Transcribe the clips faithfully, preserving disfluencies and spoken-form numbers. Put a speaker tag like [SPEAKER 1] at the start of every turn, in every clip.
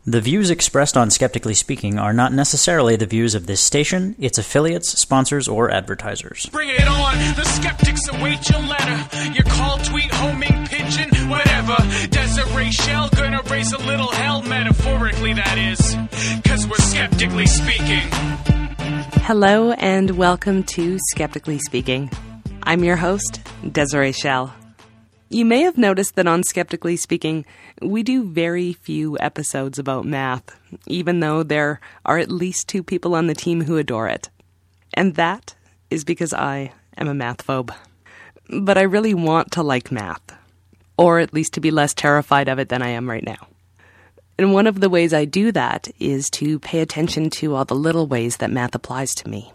[SPEAKER 1] The views expressed on Skeptically Speaking are not necessarily the views of this station, its affiliates, sponsors, or advertisers.
[SPEAKER 2] Bring it on! The skeptics await your letter. Your call, tweet, homing, pigeon, whatever. Desiree Shell gonna raise a little hell, metaphorically that is. Cause we're skeptically speaking.
[SPEAKER 3] Hello and welcome to Skeptically Speaking. I'm your host, Desiree Shell. You may have noticed that on Skeptically Speaking, we do very few episodes about math, even though there are at least two people on the team who adore it. And that is because I am a math phobe. But I really want to like math, or at least to be less terrified of it than I am right now. And one of the ways I do that is to pay attention to all the little ways that math applies to me.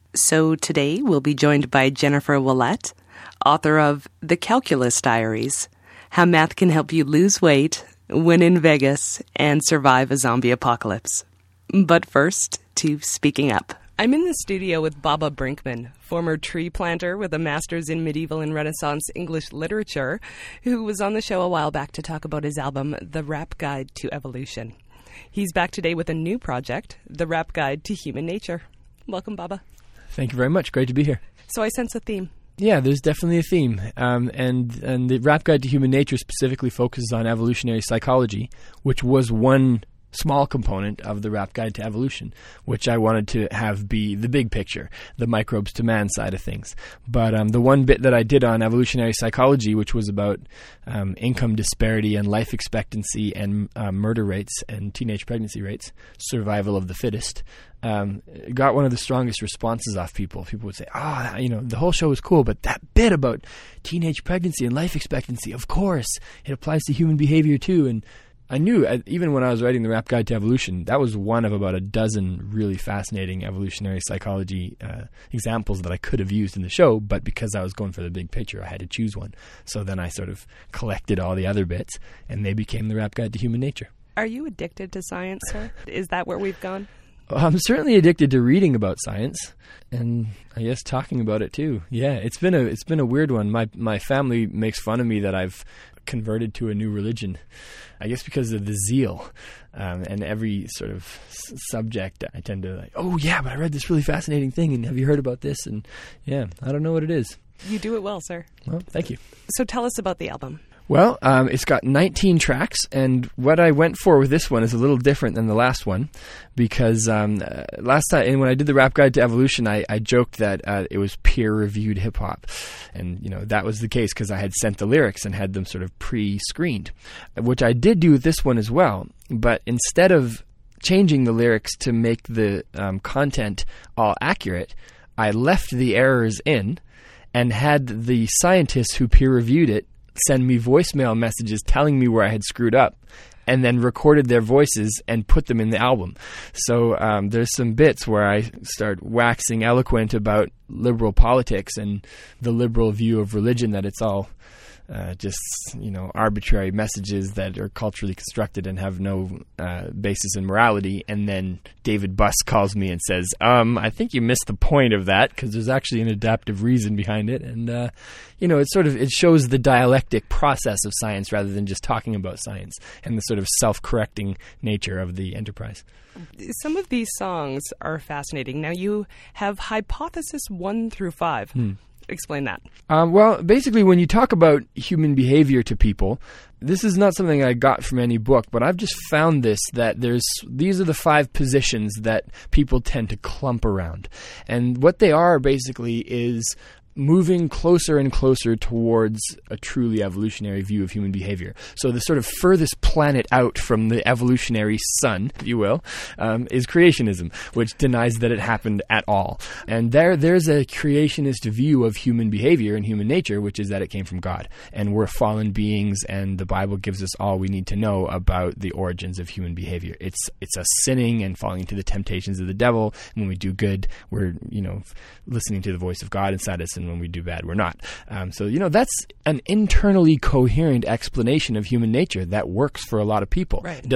[SPEAKER 3] So today we'll be joined by Jennifer Willett, author of The Calculus Diaries, How Math Can Help You Lose Weight, Win in Vegas, and Survive a Zombie Apocalypse. But first, to Speaking Up. I'm in the studio with Baba Brinkman, former tree planter with a master's in medieval and Renaissance English literature, who was on the show a while back to talk about his album, The Rap Guide to Evolution. He's back today with a new project, The Rap Guide to Human Nature. Welcome, Baba.
[SPEAKER 4] Thank you very much. Great to be here.
[SPEAKER 3] So I sense a theme.
[SPEAKER 4] Yeah, there's definitely a theme. Um, and, and the Rap Guide to Human Nature specifically focuses on evolutionary psychology, which was one small component of the Rap Guide to Evolution, which I wanted to have be the big picture, the microbes to man side of things. But um, the one bit that I did on evolutionary psychology, which was about um, income disparity and life expectancy and uh, murder rates and teenage pregnancy rates, survival of the fittest, um, got one of the strongest responses off people. People would say, ah, oh, you know, the whole show was cool, but that bit about teenage pregnancy and life expectancy, of course, it applies to human behavior too. And I knew, even when I was writing the Rap Guide to Evolution, that was one of about a dozen really fascinating evolutionary psychology uh, examples that I could have used in the show, but because I was going for the big picture, I had to choose one. So then I sort of collected all the other bits, and they became the Rap Guide to Human Nature.
[SPEAKER 3] Are you addicted to science, sir? Is that where we've gone?
[SPEAKER 4] I'm certainly addicted to reading about science, and I guess talking about it too. Yeah, it's been a it's been a weird one. My my family makes fun of me that I've converted to a new religion, I guess because of the zeal, um, and every sort of s- subject I tend to like, oh yeah, but I read this really fascinating thing, and have you heard about this? And yeah, I don't know what it is.
[SPEAKER 3] You do it well, sir.
[SPEAKER 4] Well, thank you. So
[SPEAKER 3] tell us about the album.
[SPEAKER 4] Well, um, it's got nineteen tracks, and what I went for with this one is a little different than the last one, because um, uh, last time, and when I did the Rap Guide to Evolution, I, I joked that uh, it was peer-reviewed hip-hop, and you know that was the case because I had sent the lyrics and had them sort of pre-screened, which I did do with this one as well, but instead of changing the lyrics to make the um, content all accurate, I left the errors in and had the scientists who peer-reviewed it send me voicemail messages telling me where I had screwed up, and then recorded their voices and put them in the album. So um, there's some bits where I start waxing eloquent about liberal politics and the liberal view of religion, that it's all uh, just, you know, arbitrary messages that are culturally constructed and have no uh, basis in morality. And then David Buss calls me and says, um, I think you missed the point of that, because there's actually an adaptive reason behind it. And, uh, you know, it sort of, it shows the dialectic process of science rather than just talking about science, and the sort of self-correcting nature of the enterprise.
[SPEAKER 3] Some of these songs are fascinating. Now, you have hypothesis one through five. Hmm. Explain that.
[SPEAKER 4] Um, well, basically, when you talk about human behavior to people, this is not something I got from any book, but I've just found this, that there's these are the five positions that people tend to clump around. And what they are basically is moving closer and closer towards a truly evolutionary view of human behavior. So the sort of furthest planet out from the evolutionary sun, if you will, um, is creationism, which denies that it happened at all. And there, there's a creationist view of human behavior and human nature, which is that it came from God. And we're fallen beings, and the Bible gives us all we need to know about the origins of human behavior. It's it's us sinning and falling into the temptations of the devil. And when we do good, we're, you know, listening to the voice of God inside us, and when we do bad, we're not. Um, so, you know, that's an internally coherent explanation of human nature that works for a lot of people.
[SPEAKER 3] Right.
[SPEAKER 4] It doesn't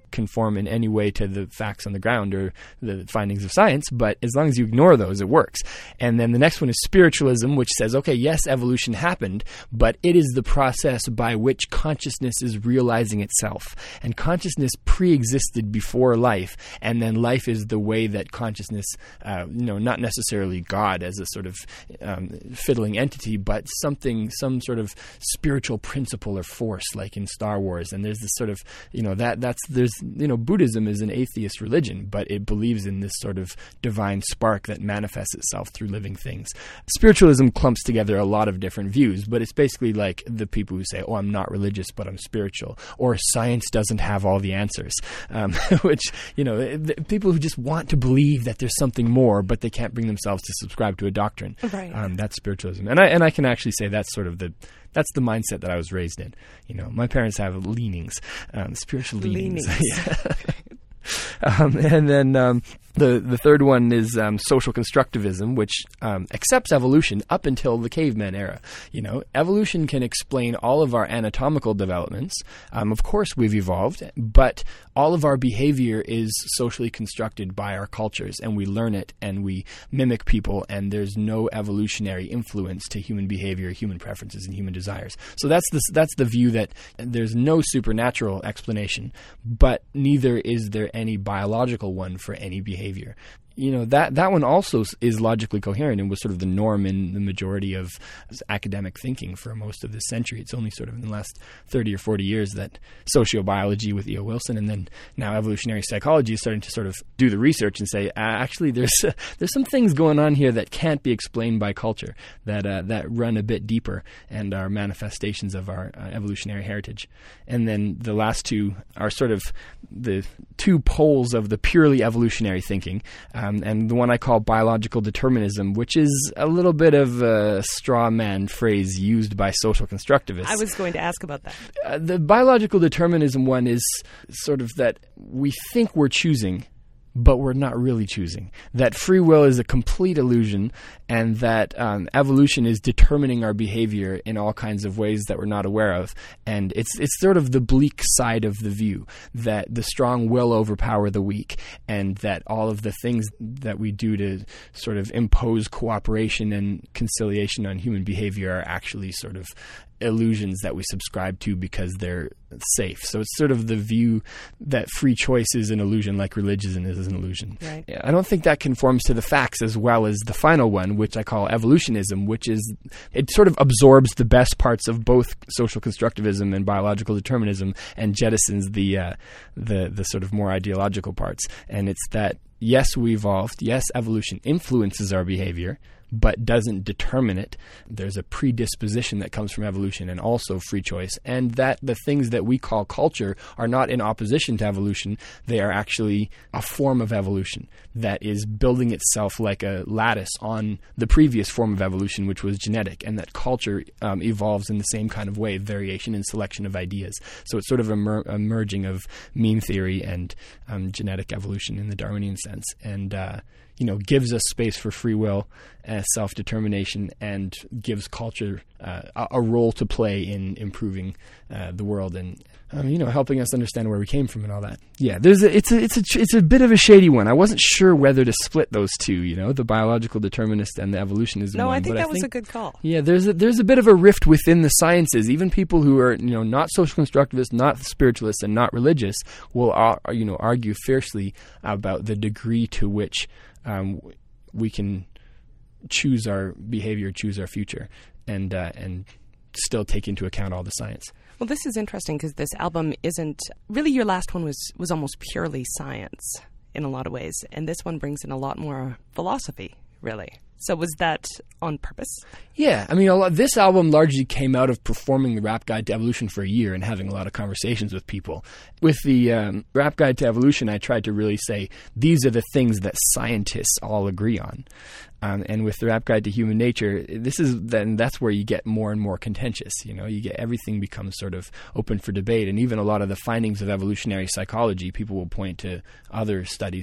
[SPEAKER 4] conform in any way to the facts on the ground or the findings of science, but as long as you ignore those, it works. And then the next one is spiritualism, which says, okay, yes, evolution happened, but it is the process by which consciousness is realizing itself. And consciousness pre-existed before life, and then life is the way that consciousness, uh, you know, not necessarily God as a sort of um, fiddling entity, but something, some sort of spiritual principle or force, like in Star Wars. And there's this sort of, you know, that that's there's, you know, Buddhism is an atheist religion, but it believes in this sort of divine spark that manifests itself through living things. Spiritualism clumps together a lot of different views, but it's basically like the people who say, oh, I'm not religious, but I'm spiritual, or science doesn't have all the answers, um, which, you know, the people who just want to believe that there's something more, but they can't bring themselves to subscribe to a doctrine.
[SPEAKER 3] Right.
[SPEAKER 4] Um, that's spiritualism. And I, and I can actually say that's sort of the, that's the mindset that I was raised in. You know, my parents have leanings, um, spiritual leanings.
[SPEAKER 3] Leanings.
[SPEAKER 4] Yeah. Um, and then um, the the third one is um, social constructivism, which um, accepts evolution up until the caveman era. You know, evolution can explain all of our anatomical developments. Um, of course, we've evolved, but all of our behavior is socially constructed by our cultures, and we learn it, and we mimic people, and there's no evolutionary influence to human behavior, human preferences, and human desires. So that's the, that's the view that there's no supernatural explanation, but neither is there any biological one for any behavior. You know, that, that one also is logically coherent and was sort of the norm in the majority of academic thinking for most of this century. It's only sort of in the last thirty or forty years that sociobiology with E O Wilson and then now evolutionary psychology is starting to sort of do the research and say, uh, actually, there's uh, there's some things going on here that can't be explained by culture, that uh, that run a bit deeper and are manifestations of our uh, evolutionary heritage. And then the last two are sort of the two poles of the purely evolutionary thinking. Um, Um, and the one I call biological determinism, which is a little bit of a straw man phrase used by social constructivists.
[SPEAKER 3] I was going to ask about that.
[SPEAKER 4] Uh, the biological determinism one is sort of that we think we're choosing, but we're not really choosing. That free will is a complete illusion, and that um, evolution is determining our behavior in all kinds of ways that we're not aware of. And it's it's sort of the bleak side of the view, that the strong will overpower the weak, and that all of the things that we do to sort of impose cooperation and conciliation on human behavior are actually sort of illusions that we subscribe to because they're safe. So it's sort of the view that free choice is an illusion, like religion is an illusion.
[SPEAKER 3] Right.
[SPEAKER 4] Yeah, I don't think that conforms to the facts as well as the final one, which I call evolutionism, which is, it sort of absorbs the best parts of both social constructivism and biological determinism and jettisons the uh, the the sort of more ideological parts. And it's that, yes, we evolved, yes, evolution influences our behavior, but doesn't determine it. There's a predisposition that comes from evolution and also free choice, and that the things that we call culture are not in opposition to evolution. They are actually a form of evolution that is building itself like a lattice on the previous form of evolution, which was genetic, and that culture um, evolves in the same kind of way, variation and selection of ideas. So it's sort of a, mer- a merging of mean theory and um, genetic evolution in the Darwinian sense, and uh, you know, gives us space for free will, uh, self-determination, and gives culture uh, a, a role to play in improving uh, the world and, um, you know, helping us understand where we came from and all that. Yeah, there's a, it's a it's a it's a bit of a shady one. I wasn't sure whether to split those two, you know, the biological determinist and the evolutionism
[SPEAKER 3] No,
[SPEAKER 4] one.
[SPEAKER 3] I think
[SPEAKER 4] but
[SPEAKER 3] that
[SPEAKER 4] I
[SPEAKER 3] was
[SPEAKER 4] think,
[SPEAKER 3] a good call.
[SPEAKER 4] Yeah, there's a, there's a bit of a rift within the sciences. Even people who are, you know, not social constructivists, not spiritualists, and not religious will, uh, you know, argue fiercely about the degree to which Um, we can choose our behavior, choose our future, and uh, and still take into account all the science.
[SPEAKER 3] Well, this is interesting because this album isn't really, your last one was was almost purely science in a lot of ways, and this one brings in a lot more philosophy, really. So was that on purpose?
[SPEAKER 4] Yeah, I mean, a lot, this album largely came out of performing the Rap Guide to Evolution for a year and having a lot of conversations with people. With the um, Rap Guide to Evolution, I tried to really say, these are the things that scientists all agree on. Um, and with the Rap Guide to Human Nature, this is then that's where you get more and more contentious. You know, you get everything becomes sort of open for debate, and even a lot of the findings of evolutionary psychology, people will point to other studies that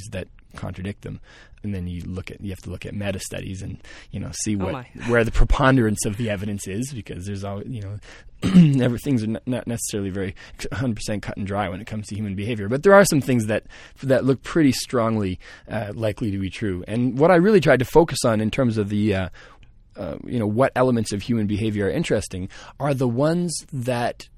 [SPEAKER 4] contradict them. And then you look at you have to look at meta studies and you know see
[SPEAKER 3] Oh
[SPEAKER 4] what
[SPEAKER 3] my.
[SPEAKER 4] where the preponderance of the evidence is, because there's all you know everything's are not necessarily very one hundred percent cut and dry when it comes to human behavior. But there are some things that that look pretty strongly uh, likely to be true. And what I really tried to focus on in terms of the uh, uh, you know what elements of human behavior are interesting are the ones that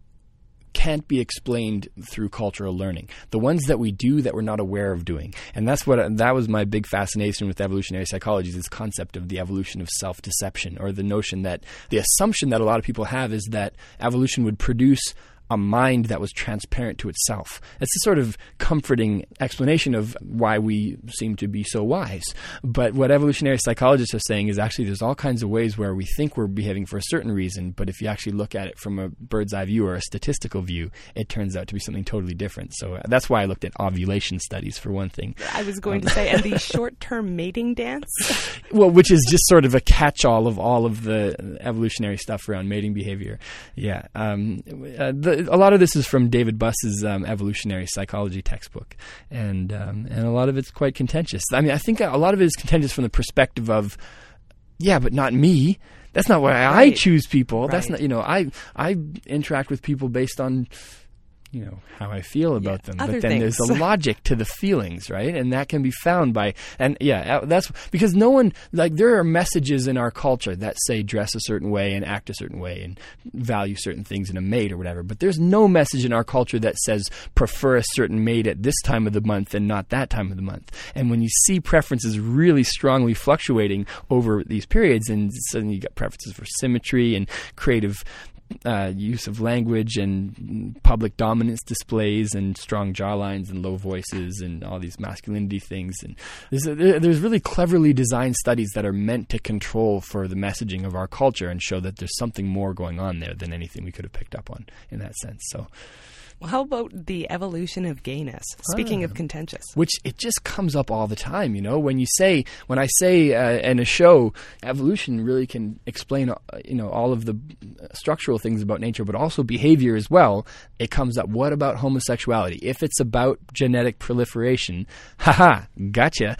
[SPEAKER 4] can't be explained through cultural learning. The ones that we do that we're not aware of doing. And that's what that was my big fascination with evolutionary psychology, is this concept of the evolution of self-deception, or the notion that the assumption that a lot of people have is that evolution would produce a mind that was transparent to itself. It's a sort of comforting explanation of why we seem to be so wise. But what evolutionary psychologists are saying is actually there's all kinds of ways where we think we're behaving for a certain reason, but if you actually look at it from a bird's eye view or a statistical view, it turns out to be something totally different. So that's why I looked at ovulation studies, for one thing.
[SPEAKER 3] I was going to say, and the short-term mating dance?
[SPEAKER 4] Well, which is just sort of a catch-all of all of the evolutionary stuff around mating behavior. Yeah. Um, uh, the, a lot of this is from David Buss's um, evolutionary psychology textbook, and um, and a lot of it's quite contentious. I mean, I think a lot of it is contentious from the perspective of, yeah, but not me. That's not why I
[SPEAKER 3] Right.
[SPEAKER 4] choose people. Right. That's
[SPEAKER 3] Right.
[SPEAKER 4] not, you know, I I interact with people based on, you know, how I feel about
[SPEAKER 3] Yeah,
[SPEAKER 4] them.
[SPEAKER 3] other
[SPEAKER 4] But then
[SPEAKER 3] things.
[SPEAKER 4] there's a logic to the feelings, right? And that can be found by, and yeah, that's because no one, like, there are messages in our culture that say dress a certain way and act a certain way and value certain things in a mate or whatever. But there's no message in our culture that says prefer a certain mate at this time of the month and not that time of the month. And when you see preferences really strongly fluctuating over these periods, and suddenly you got preferences for symmetry and creative Uh, use of language and public dominance displays and strong jawlines and low voices and all these masculinity things. And there's, a, there's really cleverly designed studies that are meant to control for the messaging of our culture and show that there's something more going on there than anything we could have picked up on in that sense. So,
[SPEAKER 3] Well, how about the evolution of gayness? Speaking
[SPEAKER 4] Ah.
[SPEAKER 3] of contentious.
[SPEAKER 4] which it just comes up all the time, you know. When you say, when I say uh, in a show, evolution really can explain, uh, you know, all of the structural things about nature, but also behavior as well. It comes up. What about homosexuality? If it's about genetic proliferation, haha, gotcha.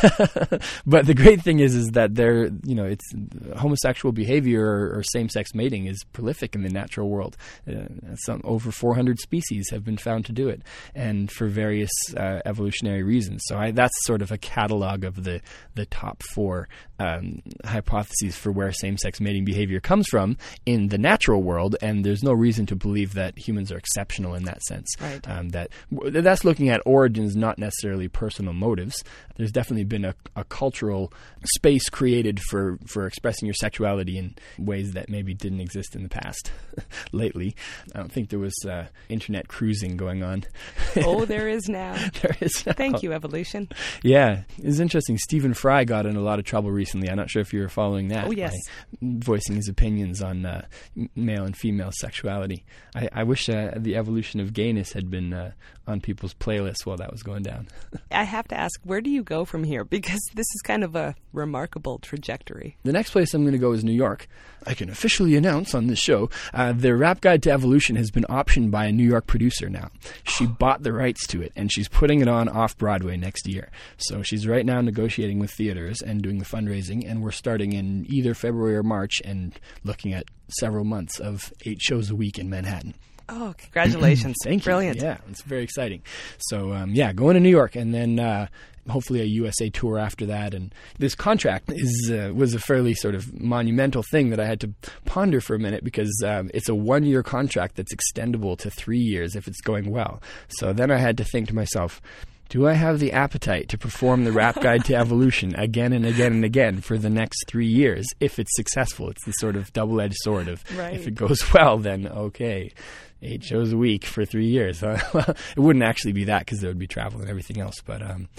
[SPEAKER 4] But the great thing is, is that there, you know, it's homosexual behavior or, or same-sex mating is prolific in the natural world. Uh, some over four hundred species have been found to do it, and for various uh, evolutionary reasons. So I, that's sort of a catalog of the the top four um, hypotheses for where same-sex mating behavior comes from in the natural world, and there's no reason to believe that humans are exceptional in that sense.
[SPEAKER 3] Right.
[SPEAKER 4] Um, that that's looking at origins, not necessarily personal motives. There's definitely been a, a cultural space created for, for expressing your sexuality in ways that maybe didn't exist in the past. Lately, I don't think there was uh, internet cruising going on.
[SPEAKER 3] Oh, there is now.
[SPEAKER 4] There is now.
[SPEAKER 3] Thank you, evolution.
[SPEAKER 4] Yeah, it's interesting. Stephen Fry got in a lot of trouble recently. I'm not sure if you were following that.
[SPEAKER 3] Oh, yes.
[SPEAKER 4] By voicing his opinions on uh, male and female sexuality. I, I wish uh, the evolution of gayness had been uh, on people's playlists while that was going down.
[SPEAKER 3] I have to ask, where do you go from here? Because this is kind of a remarkable trajectory.
[SPEAKER 4] The next place I'm going to go is New York. I can officially announce on this show, uh, the Rap Guide to Evolution has been optioned by a New York producer now. She bought the rights to it, and she's putting it on off-Broadway next year. So she's right now negotiating with theaters and doing the fundraising, and we're starting in either February or March and looking at several months of eight shows a week in Manhattan.
[SPEAKER 3] Oh, congratulations.
[SPEAKER 4] Thank you.
[SPEAKER 3] Brilliant.
[SPEAKER 4] Yeah, it's very exciting. So, um, yeah, going to New York, and then uh, hopefully a U S A tour after that. And this contract is uh, was a fairly sort of monumental thing that I had to ponder for a minute, because um, it's a one-year contract that's extendable to three years if it's going well. So then I had to think to myself, do I have the appetite to perform the Rap Guide to Evolution again and again and again for the next three years if it's successful? It's the sort of double-edged sword of,
[SPEAKER 3] Right.
[SPEAKER 4] if it goes well, then okay, eight shows a week for three years. It wouldn't actually be that, because there would be travel and everything else. But um,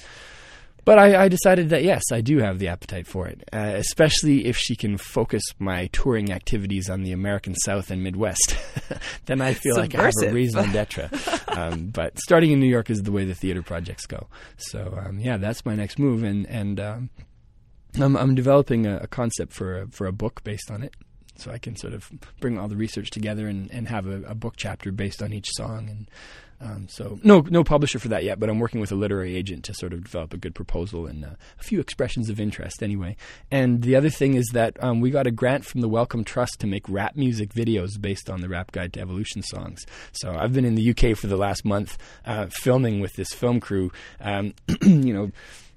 [SPEAKER 4] but I, I decided that, yes, I do have the appetite for it, uh, especially if she can focus my touring activities on the American South and Midwest. Then I feel like I have a
[SPEAKER 3] Subversive.
[SPEAKER 4] raison d'etre. Um, but starting in New York is the way the theater projects go. So, um, yeah, that's my next move. And, and um, I'm, I'm developing a, a concept for a, for a book based on it. So I can sort of bring all the research together and, and have a, a book chapter based on each song. And Um, so no no publisher for that yet, but I'm working with a literary agent to sort of develop a good proposal and uh, a few expressions of interest anyway. And the other thing is that um, we got a grant from the Wellcome Trust to make rap music videos based on the Rap Guide to Evolution songs. So I've been in the U K for the last month uh, filming with this film crew, um, you know,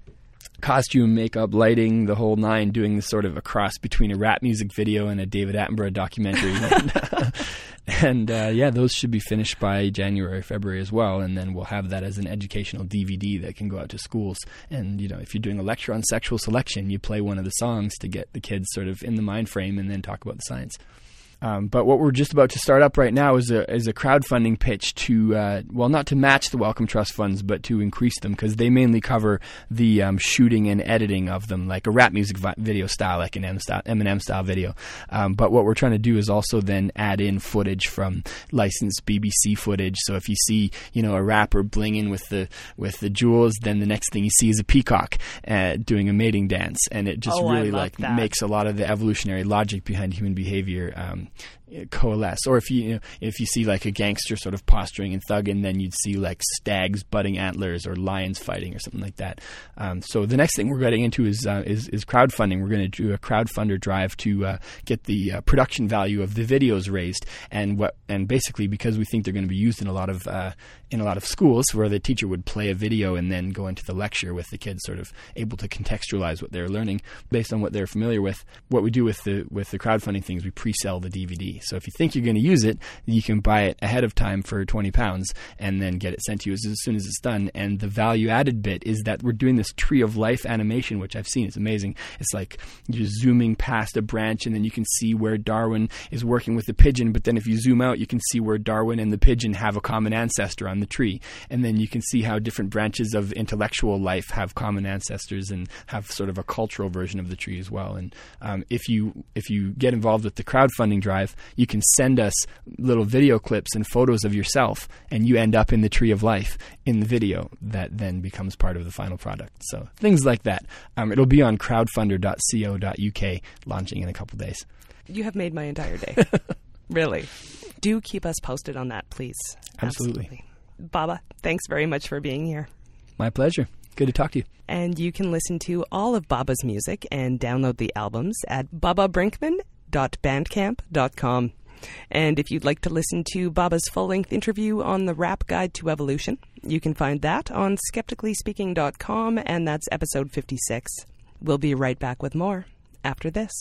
[SPEAKER 4] costume, makeup, lighting, the whole nine, doing this sort of a cross between a rap music video and a David Attenborough documentary. and and uh, yeah, those should be finished by January, February as well, and then we'll have that as an educational D V D that can go out to schools. And, you know, if you're doing a lecture on sexual selection, you play one of the songs to get the kids sort of in the mind frame and then talk about the science. Um, but what we're just about to start up right now is a is a crowdfunding pitch to, uh, well, not to match the Wellcome Trust funds, but to increase them, because they mainly cover the um, shooting and editing of them, like a rap music vi- video style, like an Eminem style video. Um, but what we're trying to do is also then add in footage from licensed B B C footage. So if you see, you know, a rapper blinging with the with the jewels, then the next thing you see is a peacock uh, doing a mating dance, and it just
[SPEAKER 3] oh,
[SPEAKER 4] really like
[SPEAKER 3] that.
[SPEAKER 4] makes a lot of the evolutionary logic behind human behavior Um, coalesce. Or if you, you know, if you see like a gangster sort of posturing and thugging, then you'd see like stags butting antlers or lions fighting or something like that. Um, so the next thing we're getting into is uh, is, is crowdfunding. We're going to do a crowdfunder drive to uh, get the uh, production value of the videos raised, and what and basically because we think they're going to be used in a lot of uh, in a lot of schools where the teacher would play a video and then go into the lecture with the kids sort of able to contextualize what they're learning based on what they're familiar with. What we do with the with the crowdfunding thing is we pre-sell the D V D. So if you think you're going to use it, you can buy it ahead of time for twenty pounds and then get it sent to you as, as soon as it's done. And the value added bit is that we're doing this tree of life animation, which I've seen. It's amazing. It's like you're zooming past a branch and then you can see where Darwin is working with the pigeon. But then if you zoom out, you can see where Darwin and the pigeon have a common ancestor on the tree. And then you can see how different branches of intellectual life have common ancestors and have sort of a cultural version of the tree as well. And um, if you if you get involved with the crowdfunding drive, you can send us little video clips and photos of yourself, and you end up in the tree of life in the video that then becomes part of the final product. So things like that. Um, it'll be on crowdfunder dot co dot U K, launching in a couple days.
[SPEAKER 3] You have made my entire day. Really. Do keep us posted on that, please.
[SPEAKER 4] Absolutely.
[SPEAKER 3] Absolutely. Baba, thanks very much for being here.
[SPEAKER 4] My pleasure. Good to talk to you.
[SPEAKER 3] And you can listen to all of Baba's music and download the albums at baba brinkman dot bandcamp dot com. And if you'd like to listen to Baba's full-length interview on the Rap Guide to Evolution, you can find that on skeptically speaking dot com, and that's episode fifty-six. We'll be right back with more after this.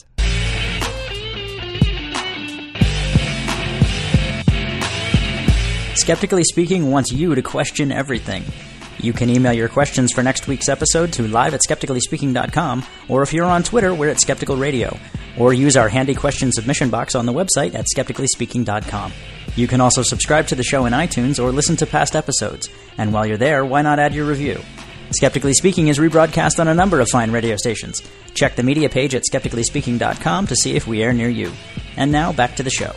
[SPEAKER 1] Skeptically Speaking wants you to question everything. You can email your questions for next week's episode to live at skeptically speaking dot com, or if you're on Twitter, we're at Skeptical Radio, or use our handy question submission box on the website at skeptically speaking dot com. You can also subscribe to the show in iTunes or listen to past episodes. And while you're there, why not add your review? Skeptically Speaking is rebroadcast on a number of fine radio stations. Check the media page at skeptically speaking dot com to see if we air near you. And now, back to the show.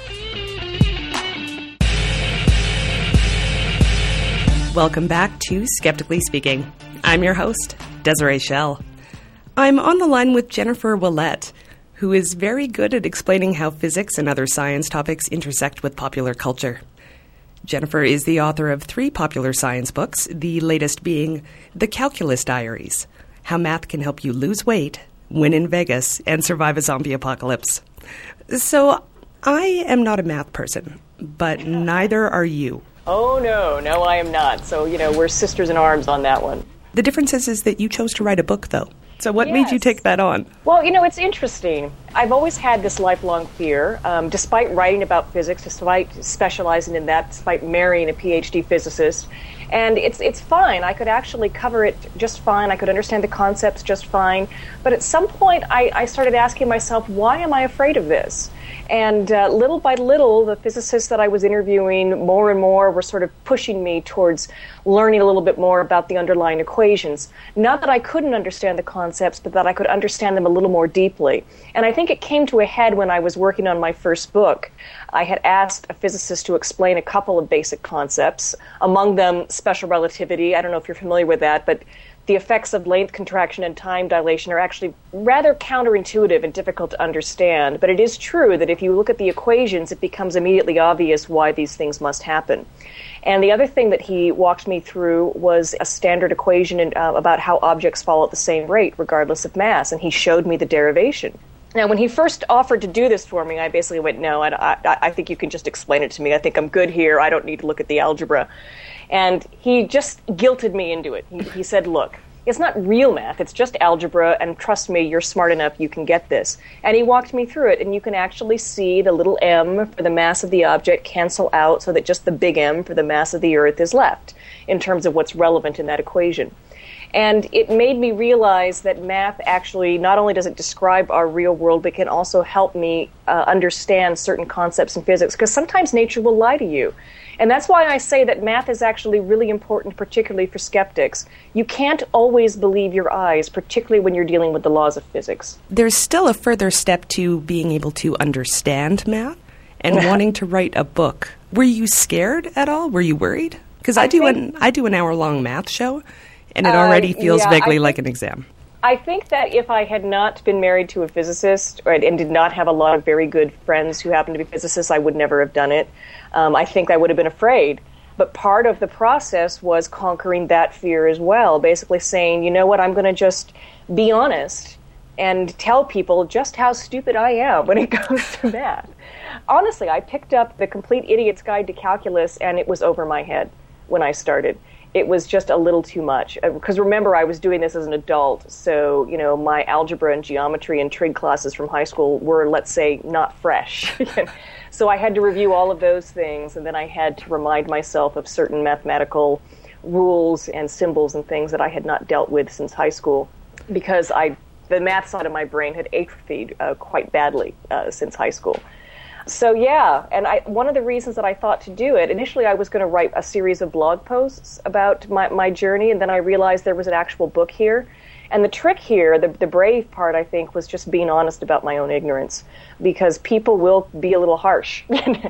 [SPEAKER 3] Welcome back to Skeptically Speaking. I'm your host, Desiree Schell. I'm on the line with Jennifer Willette, who is very good at explaining how physics and other science topics intersect with popular culture. Jennifer is the author of three popular science books, the latest being The Calculus Diaries, How Math Can Help You Lose Weight, Win in Vegas, and Survive a Zombie Apocalypse. So, I am not a math person, but neither are you.
[SPEAKER 5] Oh, no, no, I am not. So, you know, we're sisters in arms on that one.
[SPEAKER 3] The difference is, is that you chose to write a book, though. So what
[SPEAKER 5] Yes.
[SPEAKER 3] made you take that on?
[SPEAKER 5] Well, you know, it's interesting. I've always had this lifelong fear, um, despite writing about physics, despite specializing in that, despite marrying a P H D physicist. And it's it's fine. I could actually cover it just fine. I could understand the concepts just fine. But at some point, I, I started asking myself, why am I afraid of this? And uh, little by little, the physicists that I was interviewing more and more were sort of pushing me towards learning a little bit more about the underlying equations. Not that I couldn't understand the concepts, but that I could understand them a little more deeply. And I think it came to a head when I was working on my first book. I had asked a physicist to explain a couple of basic concepts, among them special relativity. I don't know if you're familiar with that, but the effects of length contraction and time dilation are actually rather counterintuitive and difficult to understand. But it is true that if you look at the equations, it becomes immediately obvious why these things must happen. And the other thing that he walked me through was a standard equation in, uh, about how objects fall at the same rate, regardless of mass, and he showed me the derivation. Now, when he first offered to do this for me, I basically went, no, I, I, I think you can just explain it to me. I think I'm good here. I don't need to look at the algebra. And he just guilted me into it. He, he said, look, it's not real math. It's just algebra, and trust me, you're smart enough. You can get this. And he walked me through it, and you can actually see the little m for the mass of the object cancel out so that just the big M for the mass of the Earth is left in terms of what's relevant in that equation. And it made me realize that math actually, not only does it describe our real world, but can also help me uh, understand certain concepts in physics, because sometimes nature will lie to you. And that's why I say that math is actually really important, particularly for skeptics. You can't always believe your eyes, particularly when you're dealing with the laws of physics.
[SPEAKER 3] There's still a further step to being able to understand math and wanting to write a book. Were you scared at all? Were you worried? Because I, I do
[SPEAKER 5] think,
[SPEAKER 3] an I do an hour-long math show, and it already
[SPEAKER 5] uh,
[SPEAKER 3] feels
[SPEAKER 5] yeah,
[SPEAKER 3] vaguely
[SPEAKER 5] think,
[SPEAKER 3] like an exam.
[SPEAKER 5] I think that if I had not been married to a physicist, right, and did not have a lot of very good friends who happened to be physicists, I would never have done it. Um, I think I would have been afraid. But part of the process was conquering that fear as well, basically saying, you know what, I'm going to just be honest and tell people just how stupid I am when it comes to math. Honestly, I picked up The Complete Idiot's Guide to Calculus, and it was over my head when I started. It was just a little too much. Because remember, I was doing this as an adult, so, you know, my algebra and geometry and trig classes from high school were, let's say, not fresh. So I had to review all of those things, and then I had to remind myself of certain mathematical rules and symbols and things that I had not dealt with since high school, because I, the math side of my brain had atrophied uh, quite badly uh, since high school. So yeah, and I, one of the reasons that I thought to do it, initially I was going to write a series of blog posts about my, my journey, and then I realized there was an actual book here. And the trick here, the, the brave part, I think, was just being honest about my own ignorance, because people will be a little harsh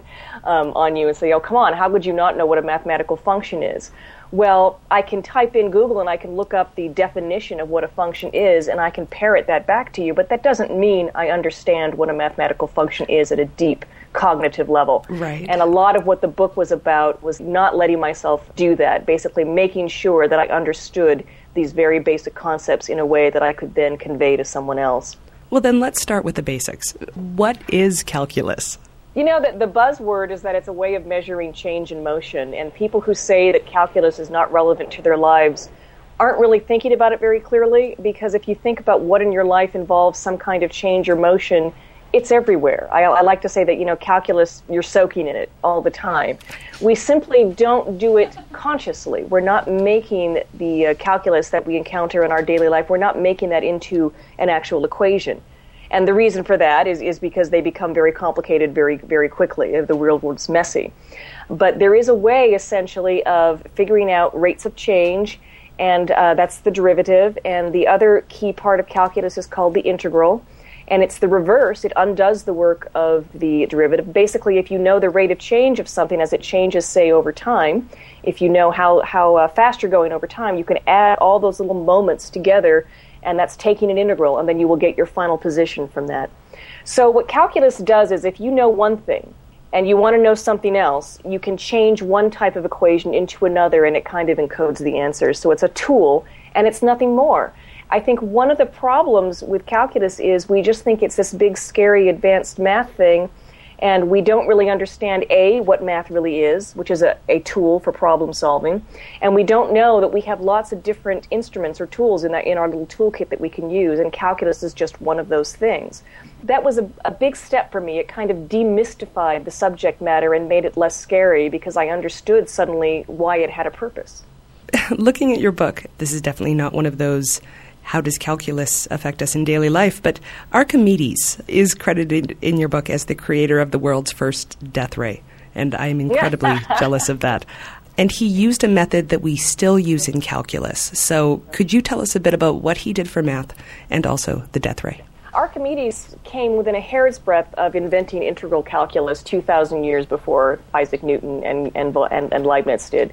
[SPEAKER 5] um, on you and say, oh, come on, how would you not know what a mathematical function is? Well, I can type in Google and I can look up the definition of what a function is, and I can parrot that back to you, but that doesn't mean I understand what a mathematical function is at a deep cognitive level.
[SPEAKER 3] Right.
[SPEAKER 5] And a lot of what the book was about was not letting myself do that, basically making sure that I understood these very basic concepts in a way that I could then convey to someone else.
[SPEAKER 3] Well, then let's start with the basics. What is calculus?
[SPEAKER 5] You know, that the buzzword is that it's a way of measuring change in motion, and people who say that calculus is not relevant to their lives aren't really thinking about it very clearly, because if you think about what in your life involves some kind of change or motion, it's everywhere. I, I like to say that, you know, calculus, you're soaking in it all the time. We simply don't do it consciously. We're not making the uh, calculus that we encounter in our daily life, we're not making that into an actual equation. And the reason for that is, is because they become very complicated very, very quickly. The real world's messy. But there is a way, essentially, of figuring out rates of change, and uh, that's the derivative. And the other key part of calculus is called the integral. And it's the reverse. It undoes the work of the derivative. Basically, if you know the rate of change of something as it changes, say, over time, if you know how, how uh, fast you're going over time, you can add all those little moments together, and that's taking an integral, and then you will get your final position from that. So what calculus does is, if you know one thing and you want to know something else, you can change one type of equation into another, and it kind of encodes the answers. So it's a tool, and it's nothing more. I think one of the problems with calculus is we just think it's this big, scary, advanced math thing, and we don't really understand, A, what math really is, which is a, a tool for problem solving, and we don't know that we have lots of different instruments or tools in, that, in our little toolkit that we can use, and calculus is just one of those things. That was a, a big step for me. It kind of demystified the subject matter and made it less scary, because I understood suddenly why it had a purpose.
[SPEAKER 3] Looking at your book, this is definitely not one of those how does calculus affect us in daily life, but Archimedes is credited in your book as the creator of the world's first death ray, and I'm incredibly jealous of that. And he used a method that we still use in calculus. So could you tell us a bit about what he did for math and also the death ray?
[SPEAKER 5] Archimedes came within a hair's breadth of inventing integral calculus two thousand years before Isaac Newton and, and, and, and Leibniz did.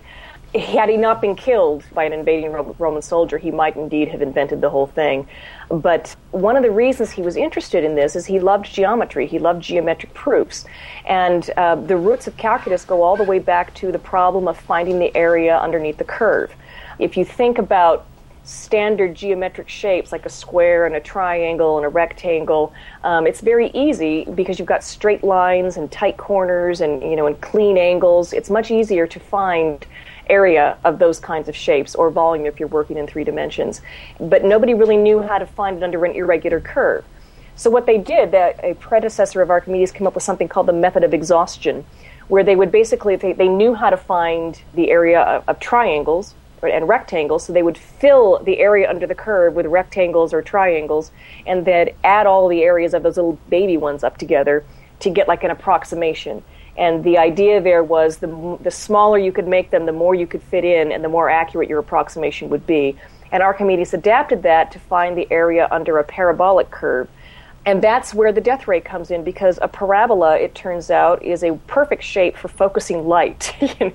[SPEAKER 5] had he not been killed by an invading Roman soldier, he might indeed have invented the whole thing. But one of the reasons he was interested in this is he loved geometry. He loved geometric proofs. And uh, the roots of calculus go all the way back to the problem of finding the area underneath the curve. If you think about standard geometric shapes like a square and a triangle and a rectangle, um, it's very easy because you've got straight lines and tight corners and, you know, and clean angles. It's much easier to find area of those kinds of shapes, or volume if you're working in three dimensions. But nobody really knew how to find it under an irregular curve. So what they did, that a predecessor of Archimedes came up with something called the method of exhaustion, where they would basically, they, they knew how to find the area of, of triangles and rectangles, so they would fill the area under the curve with rectangles or triangles, and then add all the areas of those little baby ones up together to get like an approximation. And the idea there was the the smaller you could make them, the more you could fit in, and the more accurate your approximation would be. And Archimedes adapted that to find the area under a parabolic curve. And that's where the death ray comes in, because a parabola, it turns out, is a perfect shape for focusing light.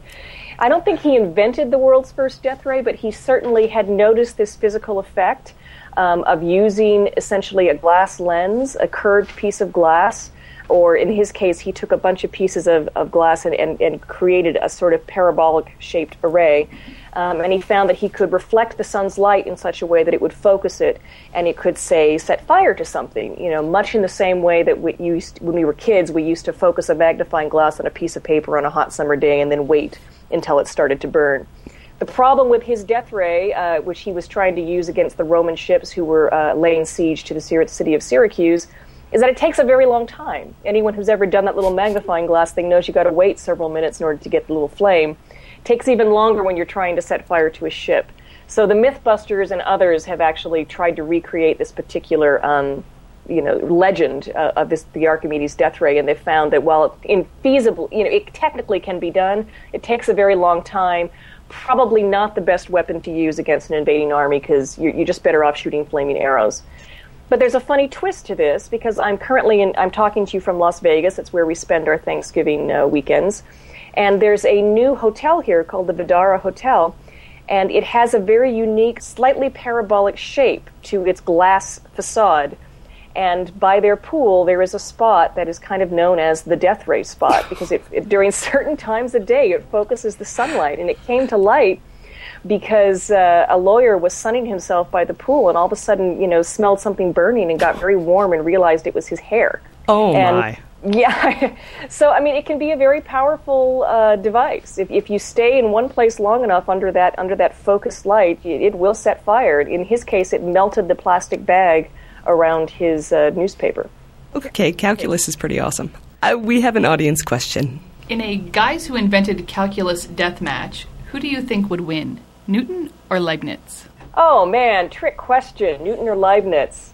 [SPEAKER 5] I don't think he invented the world's first death ray, but he certainly had noticed this physical effect um, of using essentially a glass lens, a curved piece of glass, or in his case, he took a bunch of pieces of, of glass and, and, and created a sort of parabolic-shaped array. Um, and he found that he could reflect the sun's light in such a way that it would focus it, and it could, say, set fire to something. You know, much in the same way that we used, when we were kids, we used to focus a magnifying glass on a piece of paper on a hot summer day and then wait until it started to burn. The problem with his death ray, uh, which he was trying to use against the Roman ships who were uh, laying siege to the city of Syracuse, is that it takes a very long time. Anyone who's ever done that little magnifying glass thing knows you've got to wait several minutes in order to get the little flame. It takes even longer when you're trying to set fire to a ship. So the Mythbusters and others have actually tried to recreate this particular um, you know, legend uh, of this, the Archimedes death ray, and they've found that while infeasible, you know, it technically can be done, it takes a very long time. Probably not the best weapon to use against an invading army, because you're, you're just better off shooting flaming arrows. But there's a funny twist to this, because I'm currently in, I'm talking to you from Las Vegas. It's where we spend our Thanksgiving uh, weekends. And there's a new hotel here called the Vdara Hotel, and it has a very unique, slightly parabolic shape to its glass facade. And by their pool, there is a spot that is kind of known as the death ray spot, because it, it, during certain times of day, it focuses the sunlight. And it came to light because uh, a lawyer was sunning himself by the pool, and all of a sudden, you know, smelled something burning and got very warm and realized it was his hair.
[SPEAKER 3] Oh,
[SPEAKER 5] and,
[SPEAKER 3] my.
[SPEAKER 5] Yeah. So, I mean, it can be a very powerful uh, device. If if you stay in one place long enough under that under that focused light, it, it will set fire. In his case, it melted the plastic bag around his uh, newspaper.
[SPEAKER 3] Okay, calculus is pretty awesome. Uh, we have an audience question.
[SPEAKER 6] In a Guys Who Invented Calculus death match, who do you think would win, Newton or Leibniz?
[SPEAKER 5] Oh, man, trick question. Newton or Leibniz?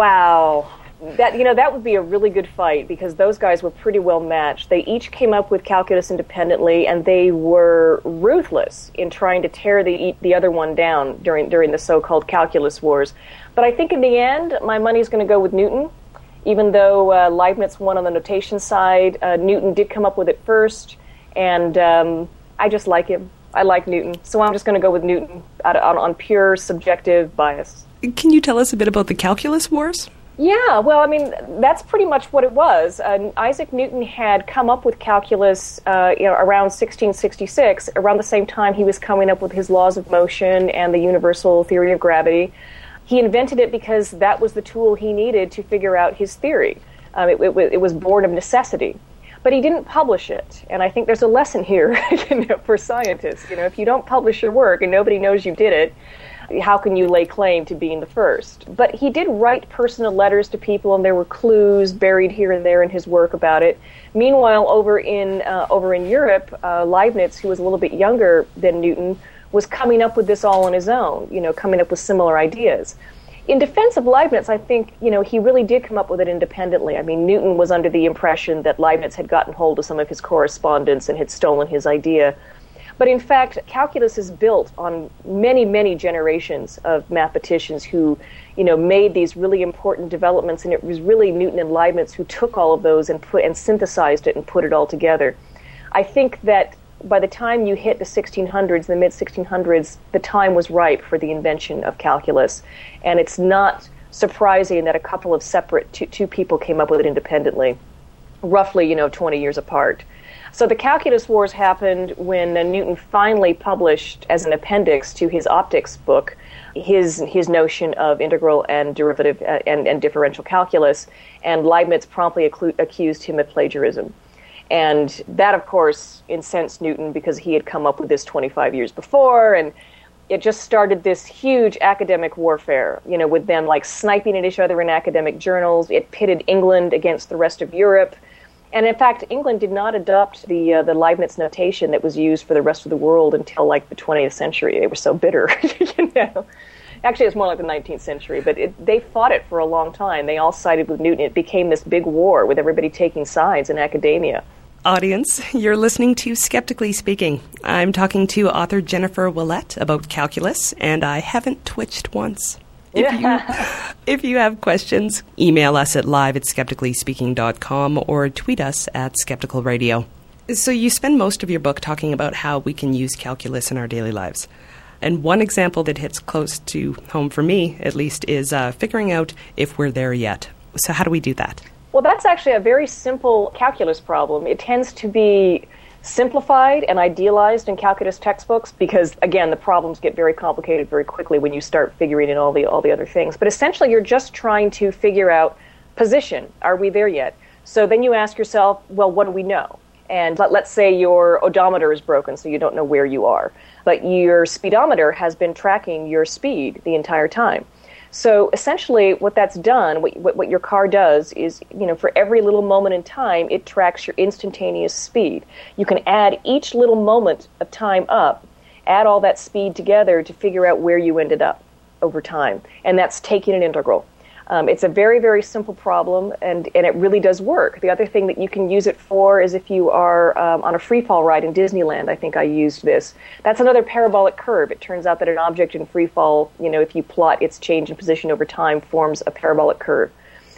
[SPEAKER 5] Wow. That, you know, that would be a really good fight, because those guys were pretty well matched. They each came up with calculus independently, and they were ruthless in trying to tear the the other one down during during the so-called calculus wars. But I think in the end, my money's going to go with Newton. Even though uh, Leibniz won on the notation side, uh, Newton did come up with it first, and um, I just like him. I like Newton, so I'm just going to go with Newton on, on pure subjective bias.
[SPEAKER 3] Can you tell us a bit about the calculus wars?
[SPEAKER 5] Yeah, well, I mean, that's pretty much what it was. Uh, Isaac Newton had come up with calculus uh, you know, around sixteen sixty-six, around the same time he was coming up with his laws of motion and the universal theory of gravity. He invented it because that was the tool he needed to figure out his theory. Um, it, it, it was born of necessity. But he didn't publish it, and I think there's a lesson here you know, for scientists. You know, if you don't publish your work and nobody knows you did it, how can you lay claim to being the first? But he did write personal letters to people, and there were clues buried here and there in his work about it. Meanwhile, over in uh, over in Europe, uh, Leibniz, who was a little bit younger than Newton, was coming up with this all on his own, you know, coming up with similar ideas. In defense of Leibniz, I think, you know, he really did come up with it independently. I mean, Newton was under the impression that Leibniz had gotten hold of some of his correspondence and had stolen his idea. But in fact, calculus is built on many, many generations of mathematicians who, you know, made these really important developments, and it was really Newton and Leibniz who took all of those and put and synthesized it and put it all together. I think that by the time you hit the sixteen hundreds, the mid sixteen hundreds, the time was ripe for the invention of calculus. And it's not surprising that a couple of separate, two, two people came up with it independently, roughly, you know, twenty years apart. So the calculus wars happened when uh, Newton finally published as an appendix to his optics book his his notion of integral and derivative uh, and, and differential calculus, and Leibniz promptly accu- accused him of plagiarism. And that, of course, incensed Newton because he had come up with this twenty-five years before, and it just started this huge academic warfare, you know, with them like sniping at each other in academic journals. It pitted England against the rest of Europe. And in fact, England did not adopt the uh, the Leibniz notation that was used for the rest of the world until like the twentieth century. They were so bitter, you know. Actually, it's more like the nineteenth century, but it, they fought it for a long time. They all sided with Newton. It became this big war with everybody taking sides in academia.
[SPEAKER 3] Audience, you're listening to Skeptically Speaking. I'm talking to author Jennifer Willette about calculus, and I haven't twitched once. If you, if you have questions, email us at live at skeptically speaking dot com or tweet us at Skeptical Radio. So you spend most of your book talking about how we can use calculus in our daily lives. And one example that hits close to home for me, at least, is uh, figuring out if we're there yet. So how do we do that?
[SPEAKER 5] Well, that's actually a very simple calculus problem. It tends to be simplified and idealized in calculus textbooks because, again, the problems get very complicated very quickly when you start figuring in all the all the other things. But essentially, you're just trying to figure out position. Are we there yet? So then you ask yourself, well, what do we know? And let, let's say your odometer is broken, so you don't know where you are. But your speedometer has been tracking your speed the entire time. So essentially what that's done, what, what what your car does is, you know, for every little moment in time, it tracks your instantaneous speed. You can add each little moment of time up, add all that speed together to figure out where you ended up over time. And that's taking an integral. Um, it's a very, very simple problem, and, and it really does work. The other thing that you can use it for is if you are um, on a free-fall ride in Disneyland. I think I used this. That's another parabolic curve. It turns out that an object in free fall, you know, if you plot its change in position over time, forms a parabolic curve.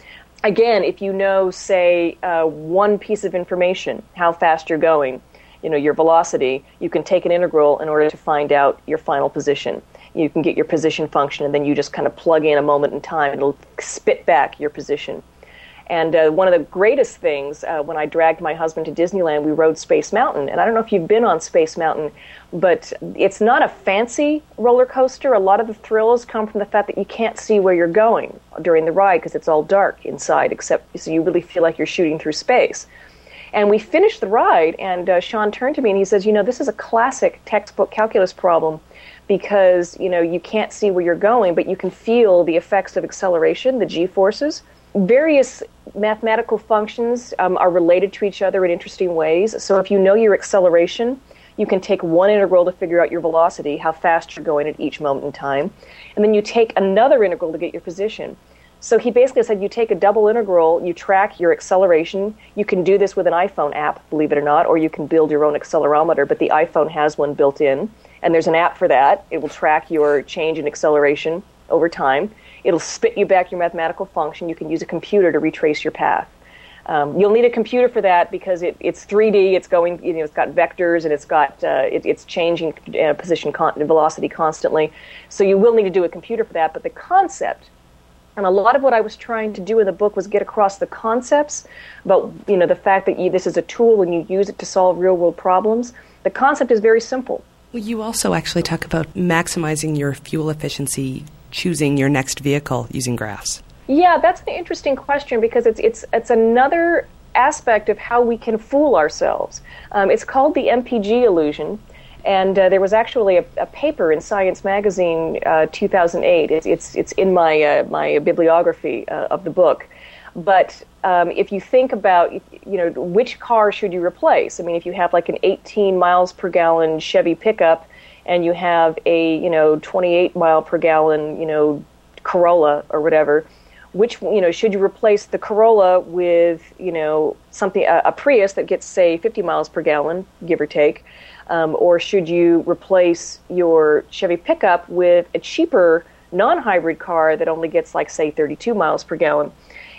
[SPEAKER 5] Again, if you know, say, uh, one piece of information, how fast you're going, you know, your velocity, you can take an integral in order to find out your final position. You can get your position function, and then you just kind of plug in a moment in time, and it'll spit back your position. And uh, one of the greatest things, uh, when I dragged my husband to Disneyland, we rode Space Mountain. And I don't know if you've been on Space Mountain, but it's not a fancy roller coaster. A lot of the thrills come from the fact that you can't see where you're going during the ride because it's all dark inside, except so you really feel like you're shooting through space. And we finished the ride, and uh, Sean turned to me and he says, you know, this is a classic textbook calculus problem because, you know, you can't see where you're going, but you can feel the effects of acceleration, the g-forces. Various mathematical functions um, are related to each other in interesting ways. So if you know your acceleration, you can take one integral to figure out your velocity, how fast you're going at each moment in time. And then you take another integral to get your position. So he basically said you take a double integral, you track your acceleration. You can do this with an iPhone app, believe it or not, or you can build your own accelerometer, but the iPhone has one built in. And there's an app for that. It will track your change in acceleration over time. It'll spit you back your mathematical function. You can use a computer to retrace your path. Um, you'll need a computer for that because it, it's three D. It's going, you know, it's got vectors and it's got uh, it, it's changing uh, position con- velocity constantly. So you will need to do a computer for that. But the concept, and a lot of what I was trying to do in the book was get across the concepts about, you know, the fact that you, this is a tool and you use it to solve real world problems. The concept is very simple.
[SPEAKER 3] Well, you also actually talk about maximizing your fuel efficiency, choosing your next vehicle using graphs.
[SPEAKER 5] Yeah, that's an interesting question because it's it's it's another aspect of how we can fool ourselves. Um, it's called the M P G illusion, and uh, there was actually a, a paper in Science Magazine, uh, two thousand eight. It's it's it's in my uh, my bibliography uh, of the book. But um, if you think about, you know, which car should you replace? I mean, if you have like an eighteen miles per gallon Chevy pickup, and you have a, you know, twenty-eight mile per gallon, you know, Corolla or whatever, which, you know, should you replace the Corolla with, you know, something, a, a Prius that gets, say, fifty miles per gallon, give or take, um, or should you replace your Chevy pickup with a cheaper non-hybrid car that only gets, like, say, thirty-two miles per gallon?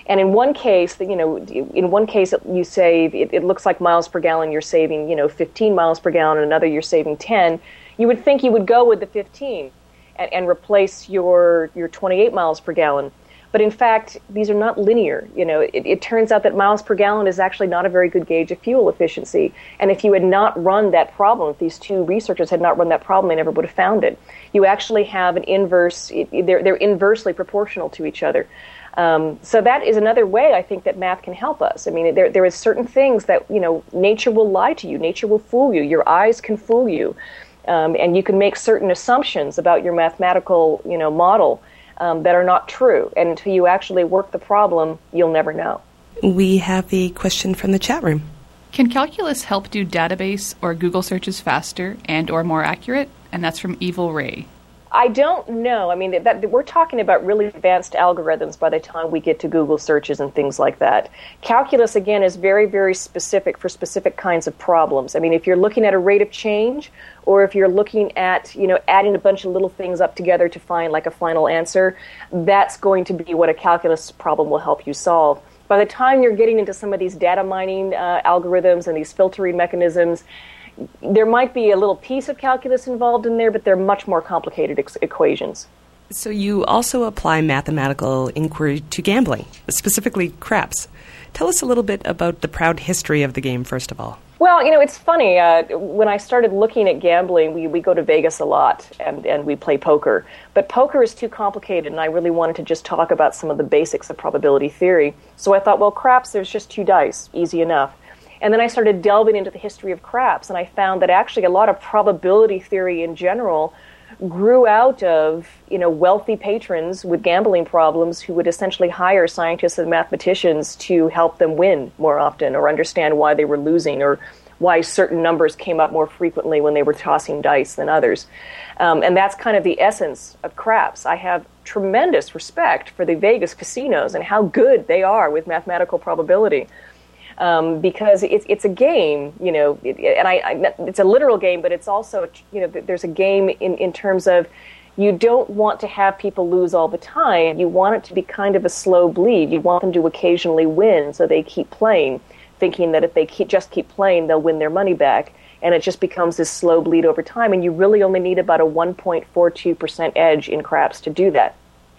[SPEAKER 5] And in one case, you know, in one case you save, it, it looks like miles per gallon, you're saving, you know, fifteen miles per gallon, and another you're saving ten. You would think you would go with the fifteen and, and replace your your twenty-eight miles per gallon. But in fact, these are not linear. You know, it, it turns out that miles per gallon is actually not a very good gauge of fuel efficiency. And if you had not run that problem, if these two researchers had not run that problem, they never would have found it. You actually have an inverse, it, they're, they're inversely proportional to each other. Um, so that is another way I think that math can help us. I mean, there there is certain things that, you know, nature will lie to you. Nature will fool you. Your eyes can fool you. Um, and you can make certain assumptions about your mathematical, you know, model um, that are not true. And until you actually work the problem, you'll never know.
[SPEAKER 3] We have a question from the chat room.
[SPEAKER 6] Can calculus help do database or Google searches faster and or more accurate? And that's from Evil Ray.
[SPEAKER 5] I don't know. I mean, that, that, we're talking about really advanced algorithms by the time we get to Google searches and things like that. Calculus, again, is very, very specific for specific kinds of problems. I mean, if you're looking at a rate of change, or if you're looking at, you know, adding a bunch of little things up together to find like a final answer, that's going to be what a calculus problem will help you solve. By the time you're getting into some of these data mining uh, algorithms and these filtering mechanisms, there might be a little piece of calculus involved in there, but they're much more complicated ex- equations.
[SPEAKER 3] So you also apply mathematical inquiry to gambling, specifically craps. Tell us a little bit about the proud history of the game, first of all.
[SPEAKER 5] Well, you know, it's funny. Uh, when I started looking at gambling, we, we go to Vegas a lot, and, and we play poker. But poker is too complicated, and I really wanted to just talk about some of the basics of probability theory. So I thought, well, craps, there's just two dice, easy enough. And then I started delving into the history of craps, and I found that actually a lot of probability theory in general grew out of, you know, wealthy patrons with gambling problems who would essentially hire scientists and mathematicians to help them win more often, or understand why they were losing, or why certain numbers came up more frequently when they were tossing dice than others. Um, and that's kind of the essence of craps. I have tremendous respect for the Vegas casinos and how good they are with mathematical probability. Um, because it's it's a game, you know, it, and I, I it's a literal game, but it's also, you know, there's a game in, in terms of you don't want to have people lose all the time. You want it to be kind of a slow bleed. You want them to occasionally win, so they keep playing, thinking that if they keep, just keep playing, they'll win their money back. And it just becomes this slow bleed over time, and you really only need about a one point four two percent edge in craps to do that.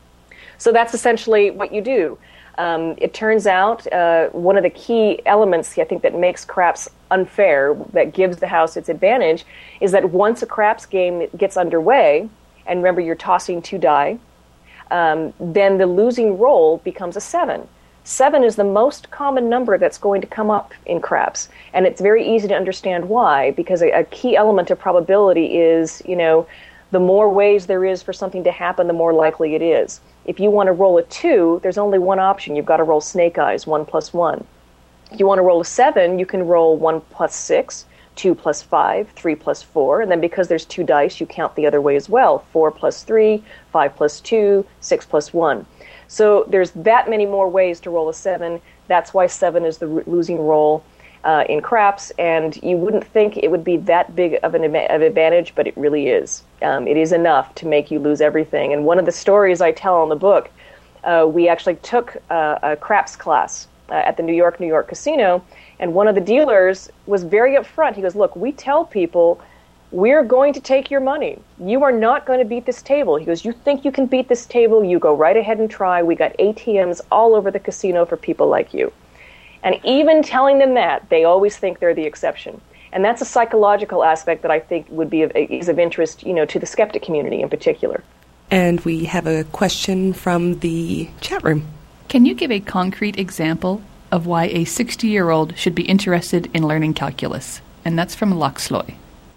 [SPEAKER 5] So that's essentially what you do. Um, it turns out uh, one of the key elements, I think, that makes craps unfair, that gives the house its advantage, is that once a craps game gets underway, and remember you're tossing two die, um, then the losing roll becomes a seven. Seven is the most common number that's going to come up in craps, and it's very easy to understand why, because a, a key element of probability is, you know, the more ways there is for something to happen, the more likely it is. If you want to roll a two, there's only one option. You've got to roll snake eyes, one plus one. If you want to roll a seven, you can roll one plus six, two plus five, three plus four, and then because there's two dice, you count the other way as well. Four plus three, five plus two, six plus one. So there's that many more ways to roll a seven. That's why seven is the losing roll uh, in craps, and you wouldn't think it would be that big of an of advantage, but it really is. Um, it is enough to make you lose everything. And one of the stories I tell in the book, uh, we actually took uh, a craps class uh, at the New York, New York casino, and one of the dealers was very upfront. He goes, look, we tell people we're going to take your money. You are not going to beat this table. He goes, you think you can beat this table? You go right ahead and try. We got A T Ms all over the casino for people like you. And even telling them that, they always think they're the exception. And that's a psychological aspect that I think would be of, is of interest, you know, to the skeptic community in particular.
[SPEAKER 3] And we have a question from the chat room.
[SPEAKER 6] Can you give a concrete example of why a sixty-year-old should be interested in learning calculus? And that's from Luxloy.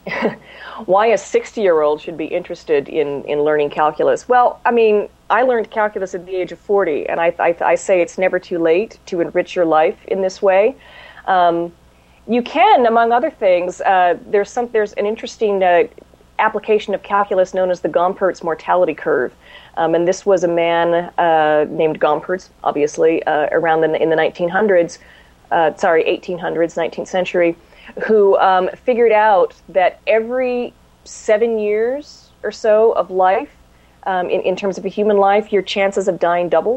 [SPEAKER 5] Why a sixty-year-old should be interested in, in learning calculus? Well, I mean, I learned calculus at the age of forty, and I, I, I say it's never too late to enrich your life in this way. Um, you can, among other things, uh, there's some there's an interesting uh, application of calculus known as the Gompertz mortality curve. Um, and this was a man uh, named Gompertz, obviously, uh, around the, in the nineteen hundreds, uh, sorry, eighteen hundreds, nineteenth century, who um, figured out that every seven years or so of life, um, in, in terms of a human life, your chances of dying doubles.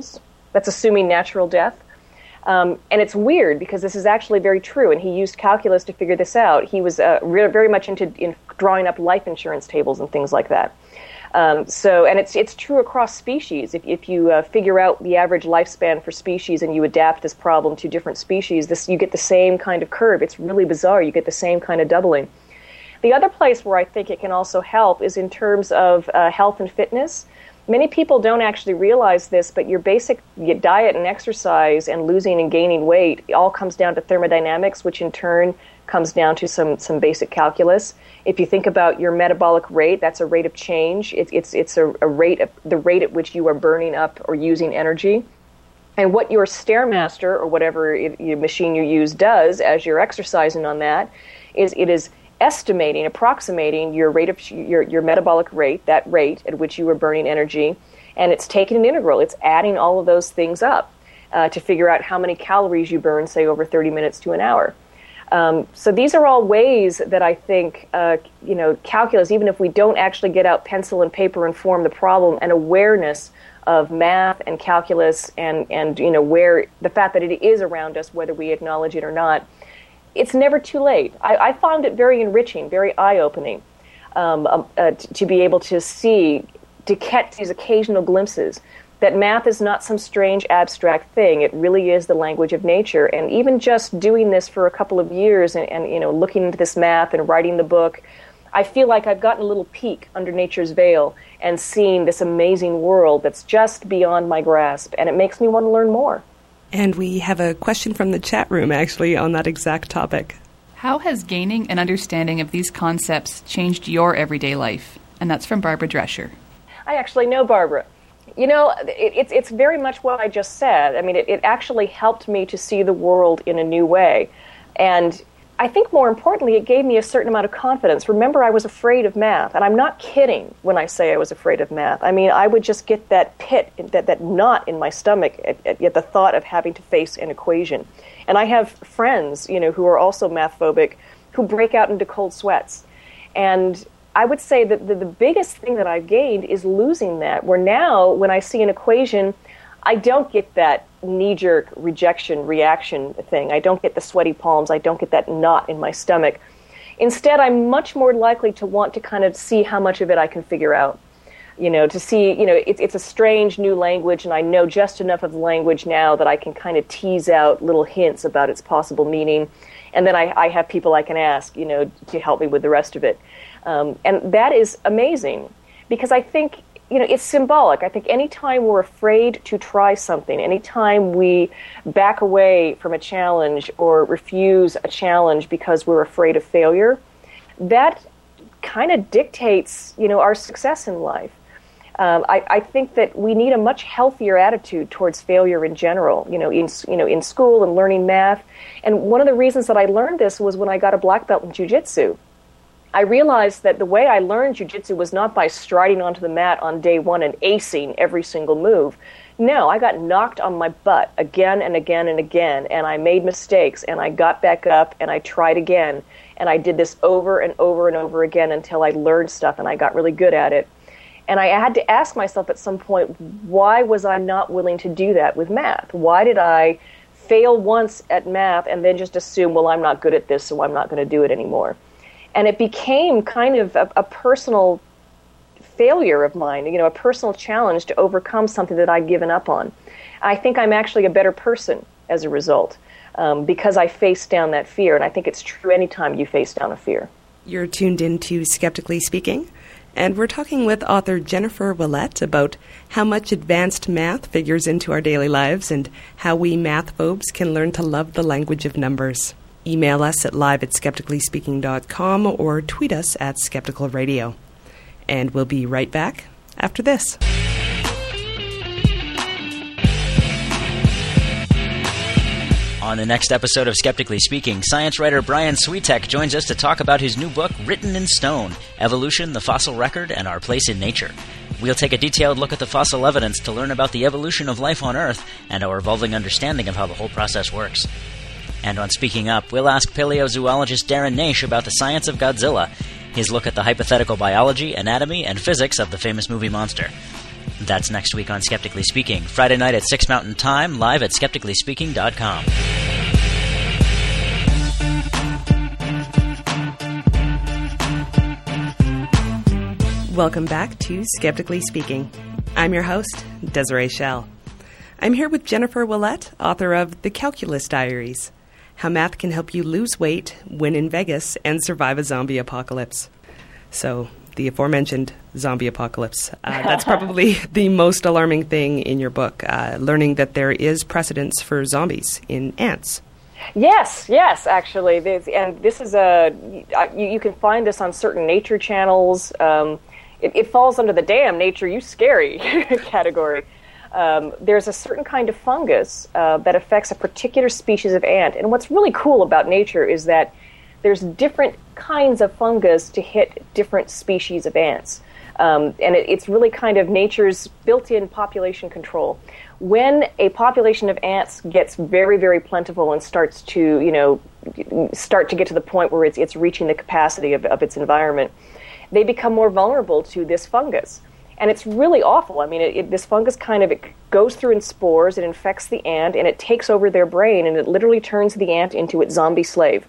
[SPEAKER 5] That's assuming natural death. Um, and it's weird because this is actually very true, and he used calculus to figure this out. He was uh, re- very much into in drawing up life insurance tables and things like that. Um, so, and it's it's true across species. If if you uh, figure out the average lifespan for species and you adapt this problem to different species, this you get the same kind of curve. It's really bizarre. You get the same kind of doubling. The other place where I think it can also help is in terms of uh, health and fitness. Many people don't actually realize this, but your basic your diet and exercise and losing and gaining weight all comes down to thermodynamics, which in turn comes down to some, some basic calculus. If you think about your metabolic rate, that's a rate of change. It, it's it's a, a rate of the rate at which you are burning up or using energy. And what your Stairmaster or whatever it, your machine you use does as you're exercising on that is it is estimating, approximating your rate of your your metabolic rate, that rate at which you are burning energy, and it's taking an integral. It's adding all of those things up uh, to figure out how many calories you burn, say, over thirty minutes to an hour. Um, so these are all ways that I think, uh, you know, calculus, even if we don't actually get out pencil and paper and form the problem, and awareness of math and calculus and, and you know, where the fact that it is around us, whether we acknowledge it or not, it's never too late. I, I found it very enriching, very eye-opening um, uh, t- to be able to see, to catch these occasional glimpses that math is not some strange abstract thing. It really is the language of nature. And even just doing this for a couple of years and, and you know, looking into this math and writing the book, I feel like I've gotten a little peek under nature's veil and seen this amazing world that's just beyond my grasp, and it makes me want to learn more.
[SPEAKER 3] And we have a question from the chat room, actually, on that exact topic.
[SPEAKER 6] How has gaining an understanding of these concepts changed your everyday life? And that's from Barbara Drescher.
[SPEAKER 5] I actually know Barbara. You know, it, it's it's very much what I just said. I mean, it, it actually helped me to see the world in a new way. And I think more importantly, it gave me a certain amount of confidence. Remember, I was afraid of math, and I'm not kidding when I say I was afraid of math. I mean, I would just get that pit, that, that knot in my stomach at, at, at the thought of having to face an equation. And I have friends, you know, who are also math phobic, who break out into cold sweats. And I would say that the, the biggest thing that I've gained is losing that, where now when I see an equation, I don't get that knee-jerk rejection reaction thing. I don't get the sweaty palms. I don't get that knot in my stomach. Instead, I'm much more likely to want to kind of see how much of it I can figure out. You know, to see, you know, it, it's a strange new language, and I know just enough of the language now that I can kind of tease out little hints about its possible meaning. And then I, I have people I can ask, you know, to help me with the rest of it. Um, and that is amazing, because I think, you know, it's symbolic. I think anytime we're afraid to try something, anytime we back away from a challenge or refuse a challenge because we're afraid of failure, that kind of dictates, you know, our success in life. Um, I, I think that we need a much healthier attitude towards failure in general, you know, in, you know, in school and learning math. And one of the reasons that I learned this was when I got a black belt in jiu-jitsu. I realized that the way I learned jiu-jitsu was not by striding onto the mat on day one and acing every single move. No, I got knocked on my butt again and again and again, and I made mistakes, and I got back up, and I tried again, and I did this over and over and over again until I learned stuff, and I got really good at it. And I had to ask myself at some point, why was I not willing to do that with math? Why did I fail once at math and then just assume, well, I'm not good at this, so I'm not going to do it anymore? And it became kind of a, a personal failure of mine, you know, a personal challenge to overcome something that I'd given up on. I think I'm actually a better person as a result, um, because I faced down that fear. And I think it's true anytime you face down a fear.
[SPEAKER 3] You're tuned into Skeptically Speaking, and we're talking with author Jennifer Willett about how much advanced math figures into our daily lives and how we math phobes can learn to love the language of numbers. Email us at live at skeptically speaking dot com or tweet us at Skeptical Radio. And we'll be right back after this.
[SPEAKER 1] On the next episode of Skeptically Speaking, science writer Brian Switek joins us to talk about his new book, Written in Stone, Evolution, the Fossil Record, and Our Place in Nature. We'll take a detailed look at the fossil evidence to learn about the evolution of life on Earth and our evolving understanding of how the whole process works. And on Speaking Up, we'll ask paleozoologist Darren Naish about the science of Godzilla, his look at the hypothetical biology, anatomy, and physics of the famous movie monster. That's next week on Skeptically Speaking, Friday night at six Mountain Time, live at skeptically speaking dot com.
[SPEAKER 3] Welcome back to Skeptically Speaking. I'm your host, Desiree Schell. I'm here with Jennifer Willett, author of The Calculus Diaries, How Math Can Help You Lose Weight, Win in Vegas, and Survive a Zombie Apocalypse. So, the aforementioned zombie apocalypse. Uh, that's probably the most alarming thing in your book, uh, learning that there is precedence for zombies in ants.
[SPEAKER 5] Yes, yes, actually. There's, and this is a, you, you can find this on certain nature channels. Um, it, it falls under the damn nature, you scary category. Um, there's a certain kind of fungus uh, that affects a particular species of ant. And what's really cool about nature is that there's different kinds of fungus to hit different species of ants. Um, and it, it's really kind of nature's built-in population control. When a population of ants gets very, very plentiful and starts to, you know, start to get to the point where it's, it's reaching the capacity of, of its environment, they become more vulnerable to this fungus. And it's really awful. I mean, it, it, this fungus kind of it goes through in spores, it infects the ant, and it takes over their brain, and it literally turns the ant into its zombie slave.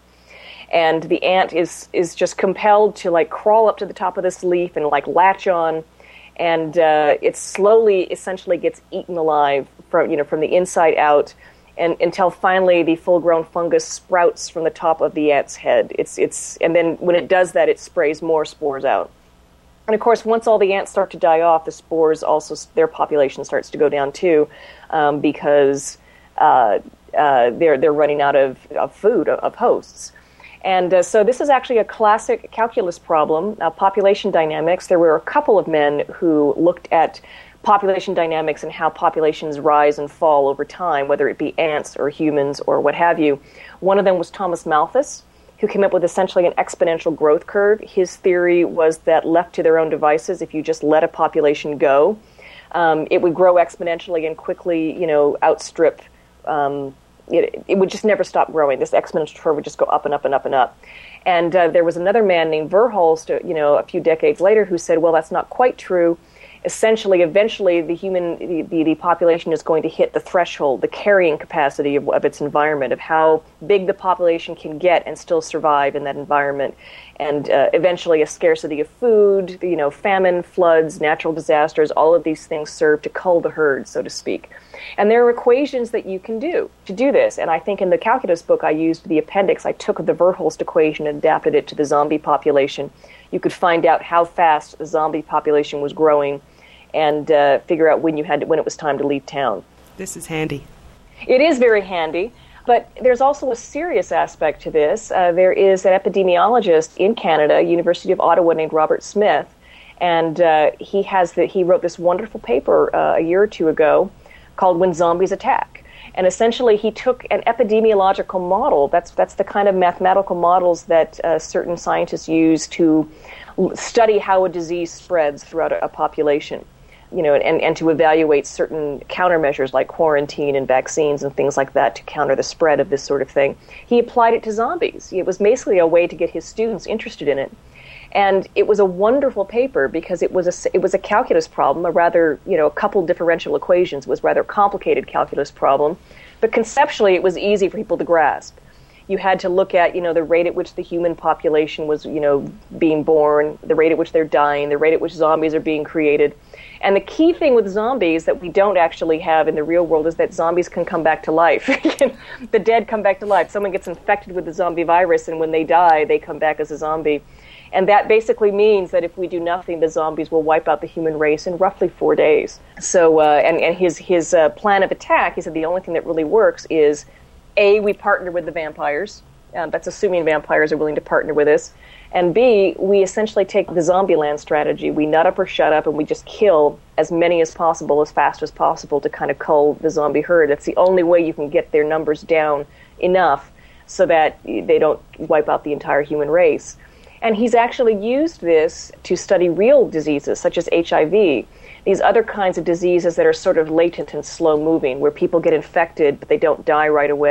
[SPEAKER 5] And the ant is is just compelled to like crawl up to the top of this leaf and like latch on, and uh, it slowly, essentially, gets eaten alive from you know from the inside out, and until finally the full-grown fungus sprouts from the top of the ant's head. It's it's and then when it does that, it sprays more spores out. And of course, once all the ants start to die off, the spores also their population starts to go down too, um, because uh, uh, they're they're running out of, of food of, of hosts. And uh, so this is actually a classic calculus problem, uh, population dynamics. There were a couple of men who looked at population dynamics and how populations rise and fall over time, whether it be ants or humans or what have you. One of them was Thomas Malthus, who came up with essentially an exponential growth curve. His theory was that left to their own devices, if you just let a population go, um, it would grow exponentially and quickly, you know, outstrip um It, it would just never stop growing. This exponential curve would just go up and up and up and up. And uh, there was another man named Verhulst, you know, a few decades later, who said, well, that's not quite true. Essentially, eventually, the human, the, the, the population is going to hit the threshold, the carrying capacity of, of its environment, of how big the population can get and still survive in that environment. And uh, eventually, a scarcity of food, you know, famine, floods, natural disasters, all of these things serve to cull the herd, so to speak. And there are equations that you can do to do this. And I think in the calculus book, I used the appendix. I took the Verhulst equation and adapted it to the zombie population. You could find out how fast the zombie population was growing and uh, figure out when you had to, when it was time to leave town.
[SPEAKER 3] This is handy.
[SPEAKER 5] It is very handy. But there's also a serious aspect to this. Uh, there is an epidemiologist in Canada, University of Ottawa, named Robert Smith, and uh, he has the, he wrote this wonderful paper uh, a year or two ago called When Zombies Attack. And essentially he took an epidemiological model, that's that's the kind of mathematical models that uh, certain scientists use to study how a disease spreads throughout a, a population. You know, and, and to evaluate certain countermeasures like quarantine and vaccines and things like that to counter the spread of this sort of thing. He applied it to zombies. It was basically a way to get his students interested in it. And it was a wonderful paper because it was a, it was a calculus problem, a rather, you know, a couple differential equations. It was a rather complicated calculus problem. But conceptually, it was easy for people to grasp. You had to look at, you know, the rate at which the human population was, you know, being born, the rate at which they're dying, the rate at which zombies are being created. And the key thing with zombies that we don't actually have in the real world is that zombies can come back to life. The dead come back to life. Someone gets infected with the zombie virus, and when they die, they come back as a zombie. And that basically means that if we do nothing, the zombies will wipe out the human race in roughly four days. So, uh, and, and his, his uh, plan of attack, he said the only thing that really works is, A, we partner with the vampires. Um, that's assuming vampires are willing to partner with us. And B, we essentially take the Zombieland strategy. We nut up or shut up, and we just kill as many as possible, as fast as possible, to kind of cull the zombie herd. That's the only way you can get their numbers down enough so that they don't wipe out the entire human race. And he's actually used this to study real diseases, such as H I V, these other kinds of diseases that are sort of latent and slow-moving, where people get infected, but they don't die right away.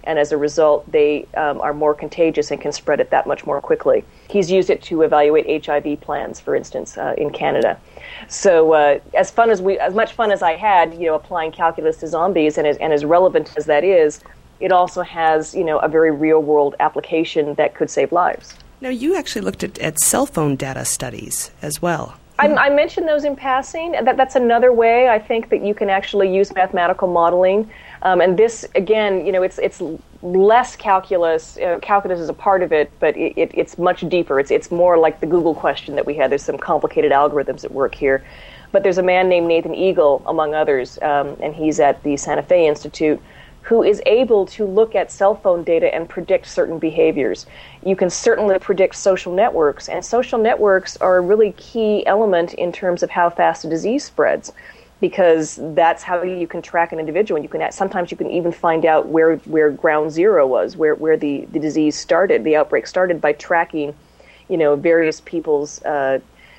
[SPEAKER 5] and as a result, they um, are more contagious and can spread it that much more quickly. He's used it to evaluate H I V plans, for instance, uh, in Canada. So, uh, as fun as we, as much fun as I had, you know, applying calculus to zombies, and as, and as relevant as that is, it also has, you know, a very real-world application that could save lives.
[SPEAKER 3] Now, you actually looked at, at cell phone data studies as well.
[SPEAKER 5] I, I mentioned those in passing. That, that's another way, I think, that you can actually use mathematical modeling. Um, and this, again, you know, it's it's less calculus. Uh, calculus is a part of it, but it, it, it's much deeper. It's it's more like the Google question that we had. There's some complicated algorithms at work here. But there's a man named Nathan Eagle, among others, um, and he's at the Santa Fe Institute, who is able to look at cell phone data and predict certain behaviors. You can certainly predict social networks, and social networks are a really key element in terms of how fast a disease spreads, because that's how you can track an individual. You can sometimes you can even find out where, where ground zero was, where, where the, the disease started, the outbreak started, by tracking, you know, various people's uh,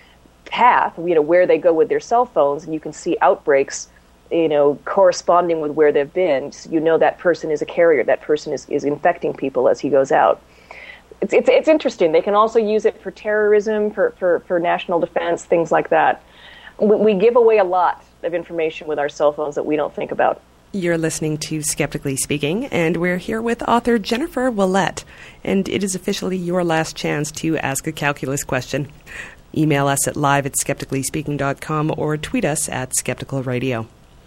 [SPEAKER 5] path, you know, where they go with their cell phones, and you can see outbreaks, you know, corresponding with where they've been. So you know that person is a carrier. That person is, is infecting people as he goes out. It's, it's it's interesting. They can also use it for terrorism, for, for, for national defense, things like that. We, we give away a lot of information with our cell phones that we don't think about.
[SPEAKER 3] You're listening to Skeptically Speaking, and we're here with author Jennifer Willette. And it is officially your last chance to ask a calculus question. Email us at live at skeptically speaking dot com or tweet us at Skeptical Radio.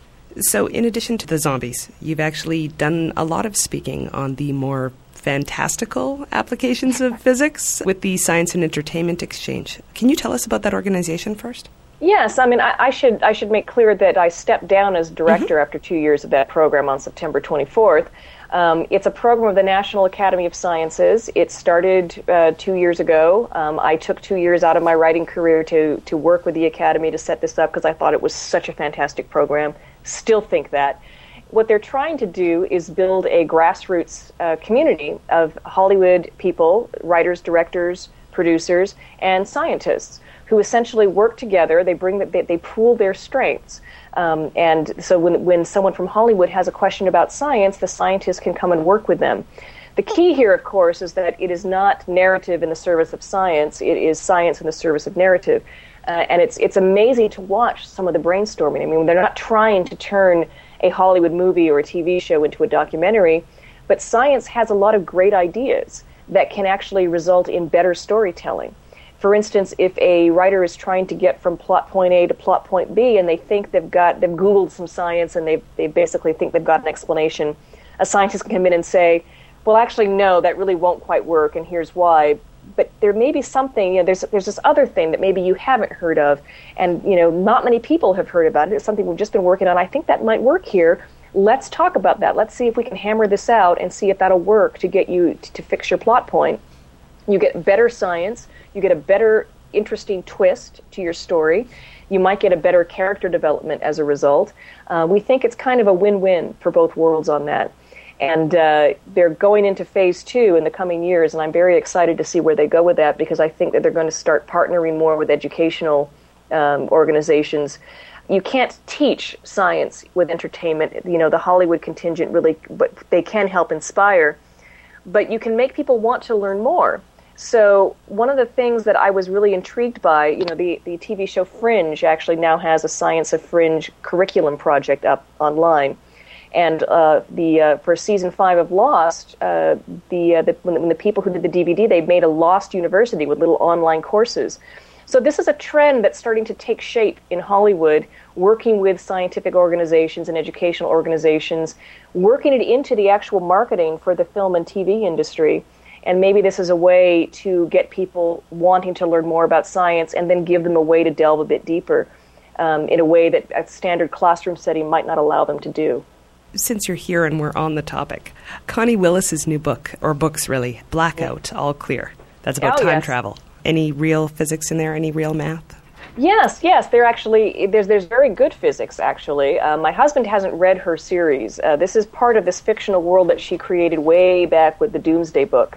[SPEAKER 3] So in addition to the zombies, you've actually done a lot of speaking on the more fantastical applications of physics with the Science and Entertainment Exchange. Can you tell us about that organization first?
[SPEAKER 5] Yes, I mean, I, I should I should make clear that I stepped down as director mm-hmm. after two years of that program on September twenty-fourth. Um, it's a program of the National Academy of Sciences. It started uh, two years ago. Um, I took two years out of my writing career to, to work with the Academy to set this up because I thought it was such a fantastic program. Still think that. What they're trying to do is build a grassroots uh, community of Hollywood people, writers, directors, producers, and scientists who essentially work together. They bring the, they, they pool their strengths. Um, and so when when someone from Hollywood has a question about science, the scientists can come and work with them. The key here, of course, is that it is not narrative in the service of science. It is science in the service of narrative. Uh, and it's it's amazing to watch some of the brainstorming. I mean, they're not trying to turn a Hollywood movie or a T V show into a documentary, but science has a lot of great ideas that can actually result in better storytelling. For instance, if a writer is trying to get from plot point A to plot point B, and they think they've got they've Googled some science and they they basically think they've got an explanation, a scientist can come in and say, "Well, actually, no, that really won't quite work, and here's why." But there may be something, you know, there's there's this other thing that maybe you haven't heard of, and you know, not many people have heard about it. It's something we've just been working on. I think that might work here. Let's talk about that. Let's see if we can hammer this out and see if that'll work to get you to, to fix your plot point. You get better science. You get a better, interesting twist to your story. You might get a better character development as a result. Uh, we think it's kind of a win-win for both worlds on that. And uh, they're going into phase two in the coming years, and I'm very excited to see where they go with that, because I think that they're going to start partnering more with educational um, organizations. You can't teach science with entertainment. You know, the Hollywood contingent really, but they can help inspire. But you can make people want to learn more. So one of the things that I was really intrigued by, you know, the, the T V show Fringe actually now has a Science of Fringe curriculum project up online. And uh, the uh, for season five of Lost, uh, the, uh, the when, when the people who did the D V D, they made a Lost University with little online courses. So this is a trend that's starting to take shape in Hollywood, working with scientific organizations and educational organizations, working it into the actual marketing for the film and T V industry. And maybe this is a way to get people wanting to learn more about science and then give them a way to delve a bit deeper um, in a way that a standard classroom setting might not allow them to do.
[SPEAKER 3] Since you're here and we're on the topic, Connie Willis's new book, or books really, Blackout, yeah. All Clear. That's about oh, time yes. travel. Any real physics in there? Any real math?
[SPEAKER 5] Yes, yes. They're actually there's there's very good physics actually. Uh, my husband hasn't read her series. Uh, this is part of this fictional world that she created way back with the Doomsday Book.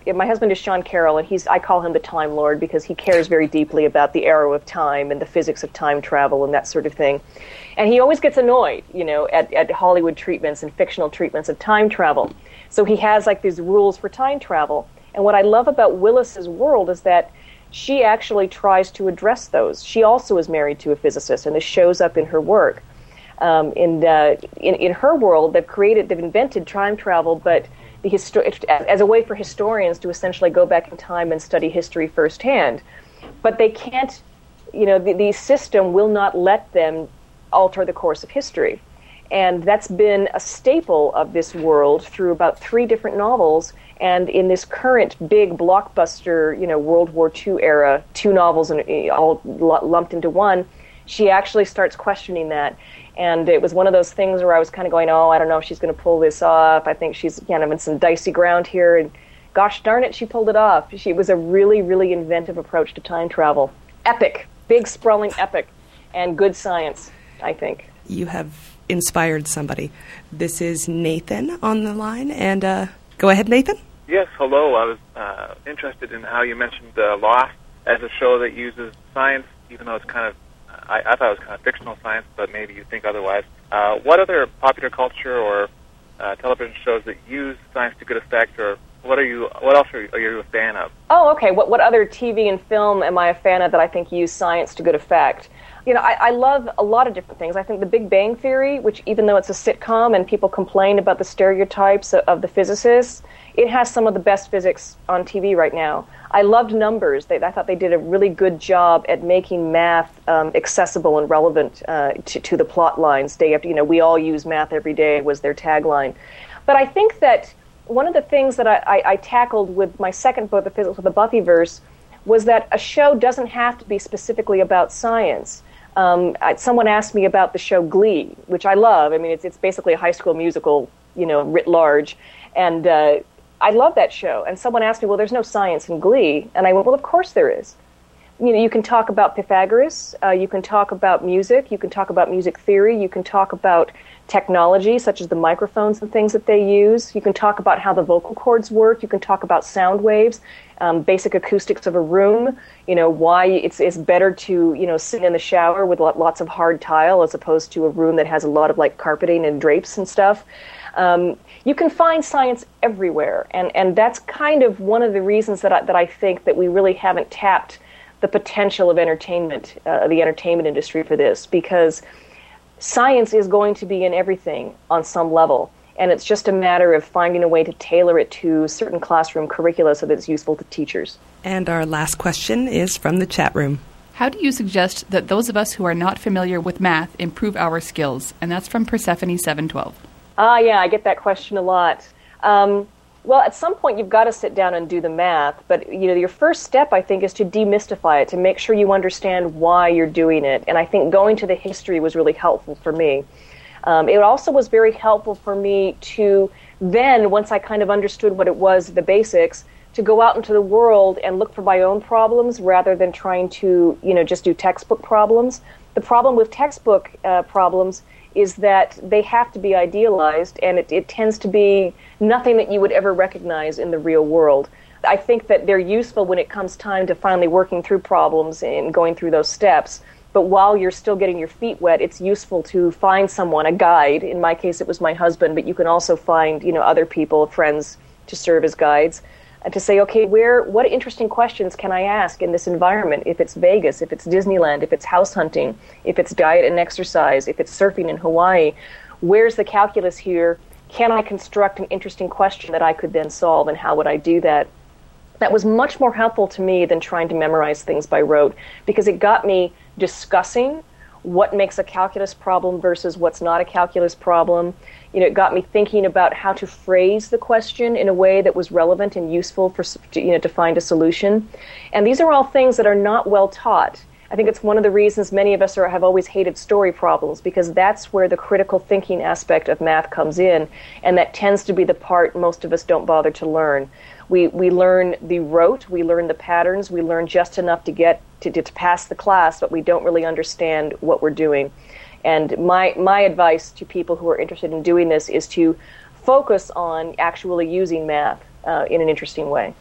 [SPEAKER 5] my husband is Sean Carroll, and he's I call him the Time Lord because he cares very deeply about the arrow of time and the physics of time travel and that sort of thing. And he always gets annoyed, you know, at, at Hollywood treatments and fictional treatments of time travel. So he has like these rules for time travel. And what I love about Willis's world is that she actually tries to address those. She also is married to a physicist, and this shows up in her work. Um, in, uh, in in her world, they've created, they've invented time travel, but the histo- as a way for historians to essentially go back in time and study history firsthand. But they can't, you know, the, the system will not let them alter the course of history. And that's been a staple of this world through about three different novels. And in this current big blockbuster, you know, World War Two era, two novels and all lumped into one, she actually starts questioning that. And it was one of those things where I was kind of going, oh, I don't know if she's going to pull this off. I think she's kind of in some dicey ground here. And gosh darn it, she pulled it off. She, it was a really, really inventive approach to time travel. Epic, big, sprawling epic, and good science, I think.
[SPEAKER 3] You have inspired somebody. This is Nathan on the line. And uh, go ahead, Nathan.
[SPEAKER 7] Yes, hello. I was uh, interested in how you mentioned uh, Lost as a show that uses science, even though it's kind of I, I thought it was kind of fictional science, but maybe you think otherwise. Uh, what other popular culture or uh, television shows that use science to good effect, or what are you? What else are you, are you a fan of?
[SPEAKER 5] Oh, okay. What what other T V and film am I a fan of that I think use science to good effect? You know, I, I love a lot of different things. I think The Big Bang Theory, which even though it's a sitcom and people complain about the stereotypes of, of the physicists, it has some of the best physics on T V right now. I loved Numbers. They, I thought they did a really good job at making math um, accessible and relevant uh, to, to the plot lines. Day after, you know, we all use math every day was their tagline. But I think that one of the things that I, I, I tackled with my second book, The Physics of the Buffyverse, was that a show doesn't have to be specifically about science. Um, I, someone asked me about the show Glee, which I love. I mean, it's it's basically a high school musical, you know, writ large, and uh, I love that show. And someone asked me, well, there's no science in Glee. And I went, well, of course there is. You know, you can talk about Pythagoras, uh, you can talk about music, you can talk about music theory, you can talk about technology, such as the microphones and things that they use. You can talk about how the vocal cords work. You can talk about sound waves, um, basic acoustics of a room, you know, why it's it's better to, you know, sit in the shower with lots of hard tile as opposed to a room that has a lot of, like, carpeting and drapes and stuff. Um, you can find science everywhere, and, and that's kind of one of the reasons that I, that I think that we really haven't tapped the potential of entertainment, uh, the entertainment industry for this, because science is going to be in everything on some level, and it's just a matter of finding a way to tailor it to certain classroom curricula so that it's useful to teachers.
[SPEAKER 3] And our last question is from the chat room.
[SPEAKER 6] How do you suggest that those of us who are not familiar with math improve our skills? And that's from Persephone seven twelve.
[SPEAKER 5] Ah, yeah, I get that question a lot. Um, well, at some point you've got to sit down and do the math, but you know, your first step, I think, is to demystify it, to make sure you understand why you're doing it. And I think going to the history was really helpful for me. Um, it also was very helpful for me to then, once I kind of understood what it was, the basics, to go out into the world and look for my own problems rather than trying to, you know, just do textbook problems. The problem with textbook uh, problems is that they have to be idealized, and it, it tends to be nothing that you would ever recognize in the real world. I think that they're useful when it comes time to finally working through problems and going through those steps. But while you're still getting your feet wet, it's useful to find someone, a guide. In my case, it was my husband, but you can also find, you know, other people, friends, to serve as guides, and to say, okay, where, what interesting questions can I ask in this environment? If it's Vegas, if it's Disneyland, if it's house hunting, if it's diet and exercise, if it's surfing in Hawaii, where's the calculus here? Can I construct an interesting question that I could then solve, and how would I do that? That was much more helpful to me than trying to memorize things by rote, because it got me discussing what makes a calculus problem versus what's not a calculus problem. You know, it got me thinking about how to phrase the question in a way that was relevant and useful for, you know, to find a solution. And these are all things that are not well taught. I think it's one of the reasons many of us are, have always hated story problems, because that's where the critical thinking aspect of math comes in, and that tends to be the part most of us don't bother to learn. We we learn the rote, we learn the patterns, we learn just enough to get to, to pass the class, but we don't really understand what we're doing. And my my advice to people who are interested in doing this is to focus on actually using math uh, in an interesting way.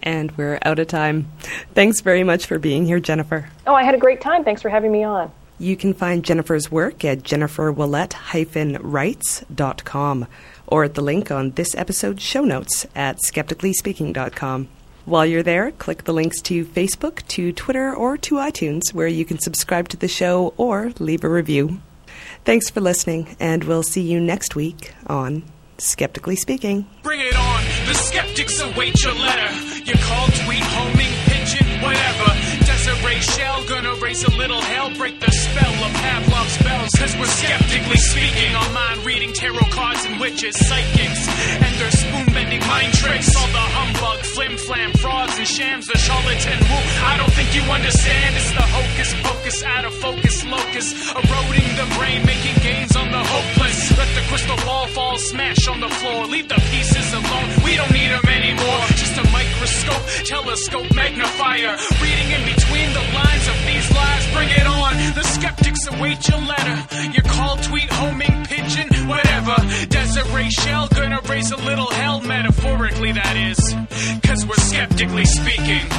[SPEAKER 3] And we're out of time. Thanks very much for being here, Jennifer.
[SPEAKER 5] Oh, I had a great time. Thanks for having me on.
[SPEAKER 3] You can find Jennifer's work at jennifer willette dash writes dot com or at the link on this episode's show notes at skeptically speaking dot com. While you're there, click the links to Facebook, to Twitter, or to iTunes, where you can subscribe to the show or leave a review. Thanks for listening, and we'll see you next week on Skeptically Speaking.
[SPEAKER 2] Bring it on, the skeptics await your letter. Your call, tweet, homing, pigeon, whatever. Desiree Shell, gonna raise a little hell, break the spell of Pavlov's spells. Cause we're skeptically speaking, on mind reading tarot cards and witches, psychics, and their spoon-bending mind tricks. All the humbug, flim-flam, frauds and shams, the charlatan woo. I don't think you understand, it's the hocus pocus, out of focus locus, eroding the brain, making gains on the hopeless. Let the crystal ball fall, smash on the floor, leave the pieces alone, we don't need them anymore. Just a microscope, telescope, magnifier, reading in between the lines of these lies. Bring it on, the skeptics await your letter. Your call, tweet, homing, pigeon, whatever. Desiree Shell, gonna raise a little hell, metaphorically that is. Cause we're skeptically speaking.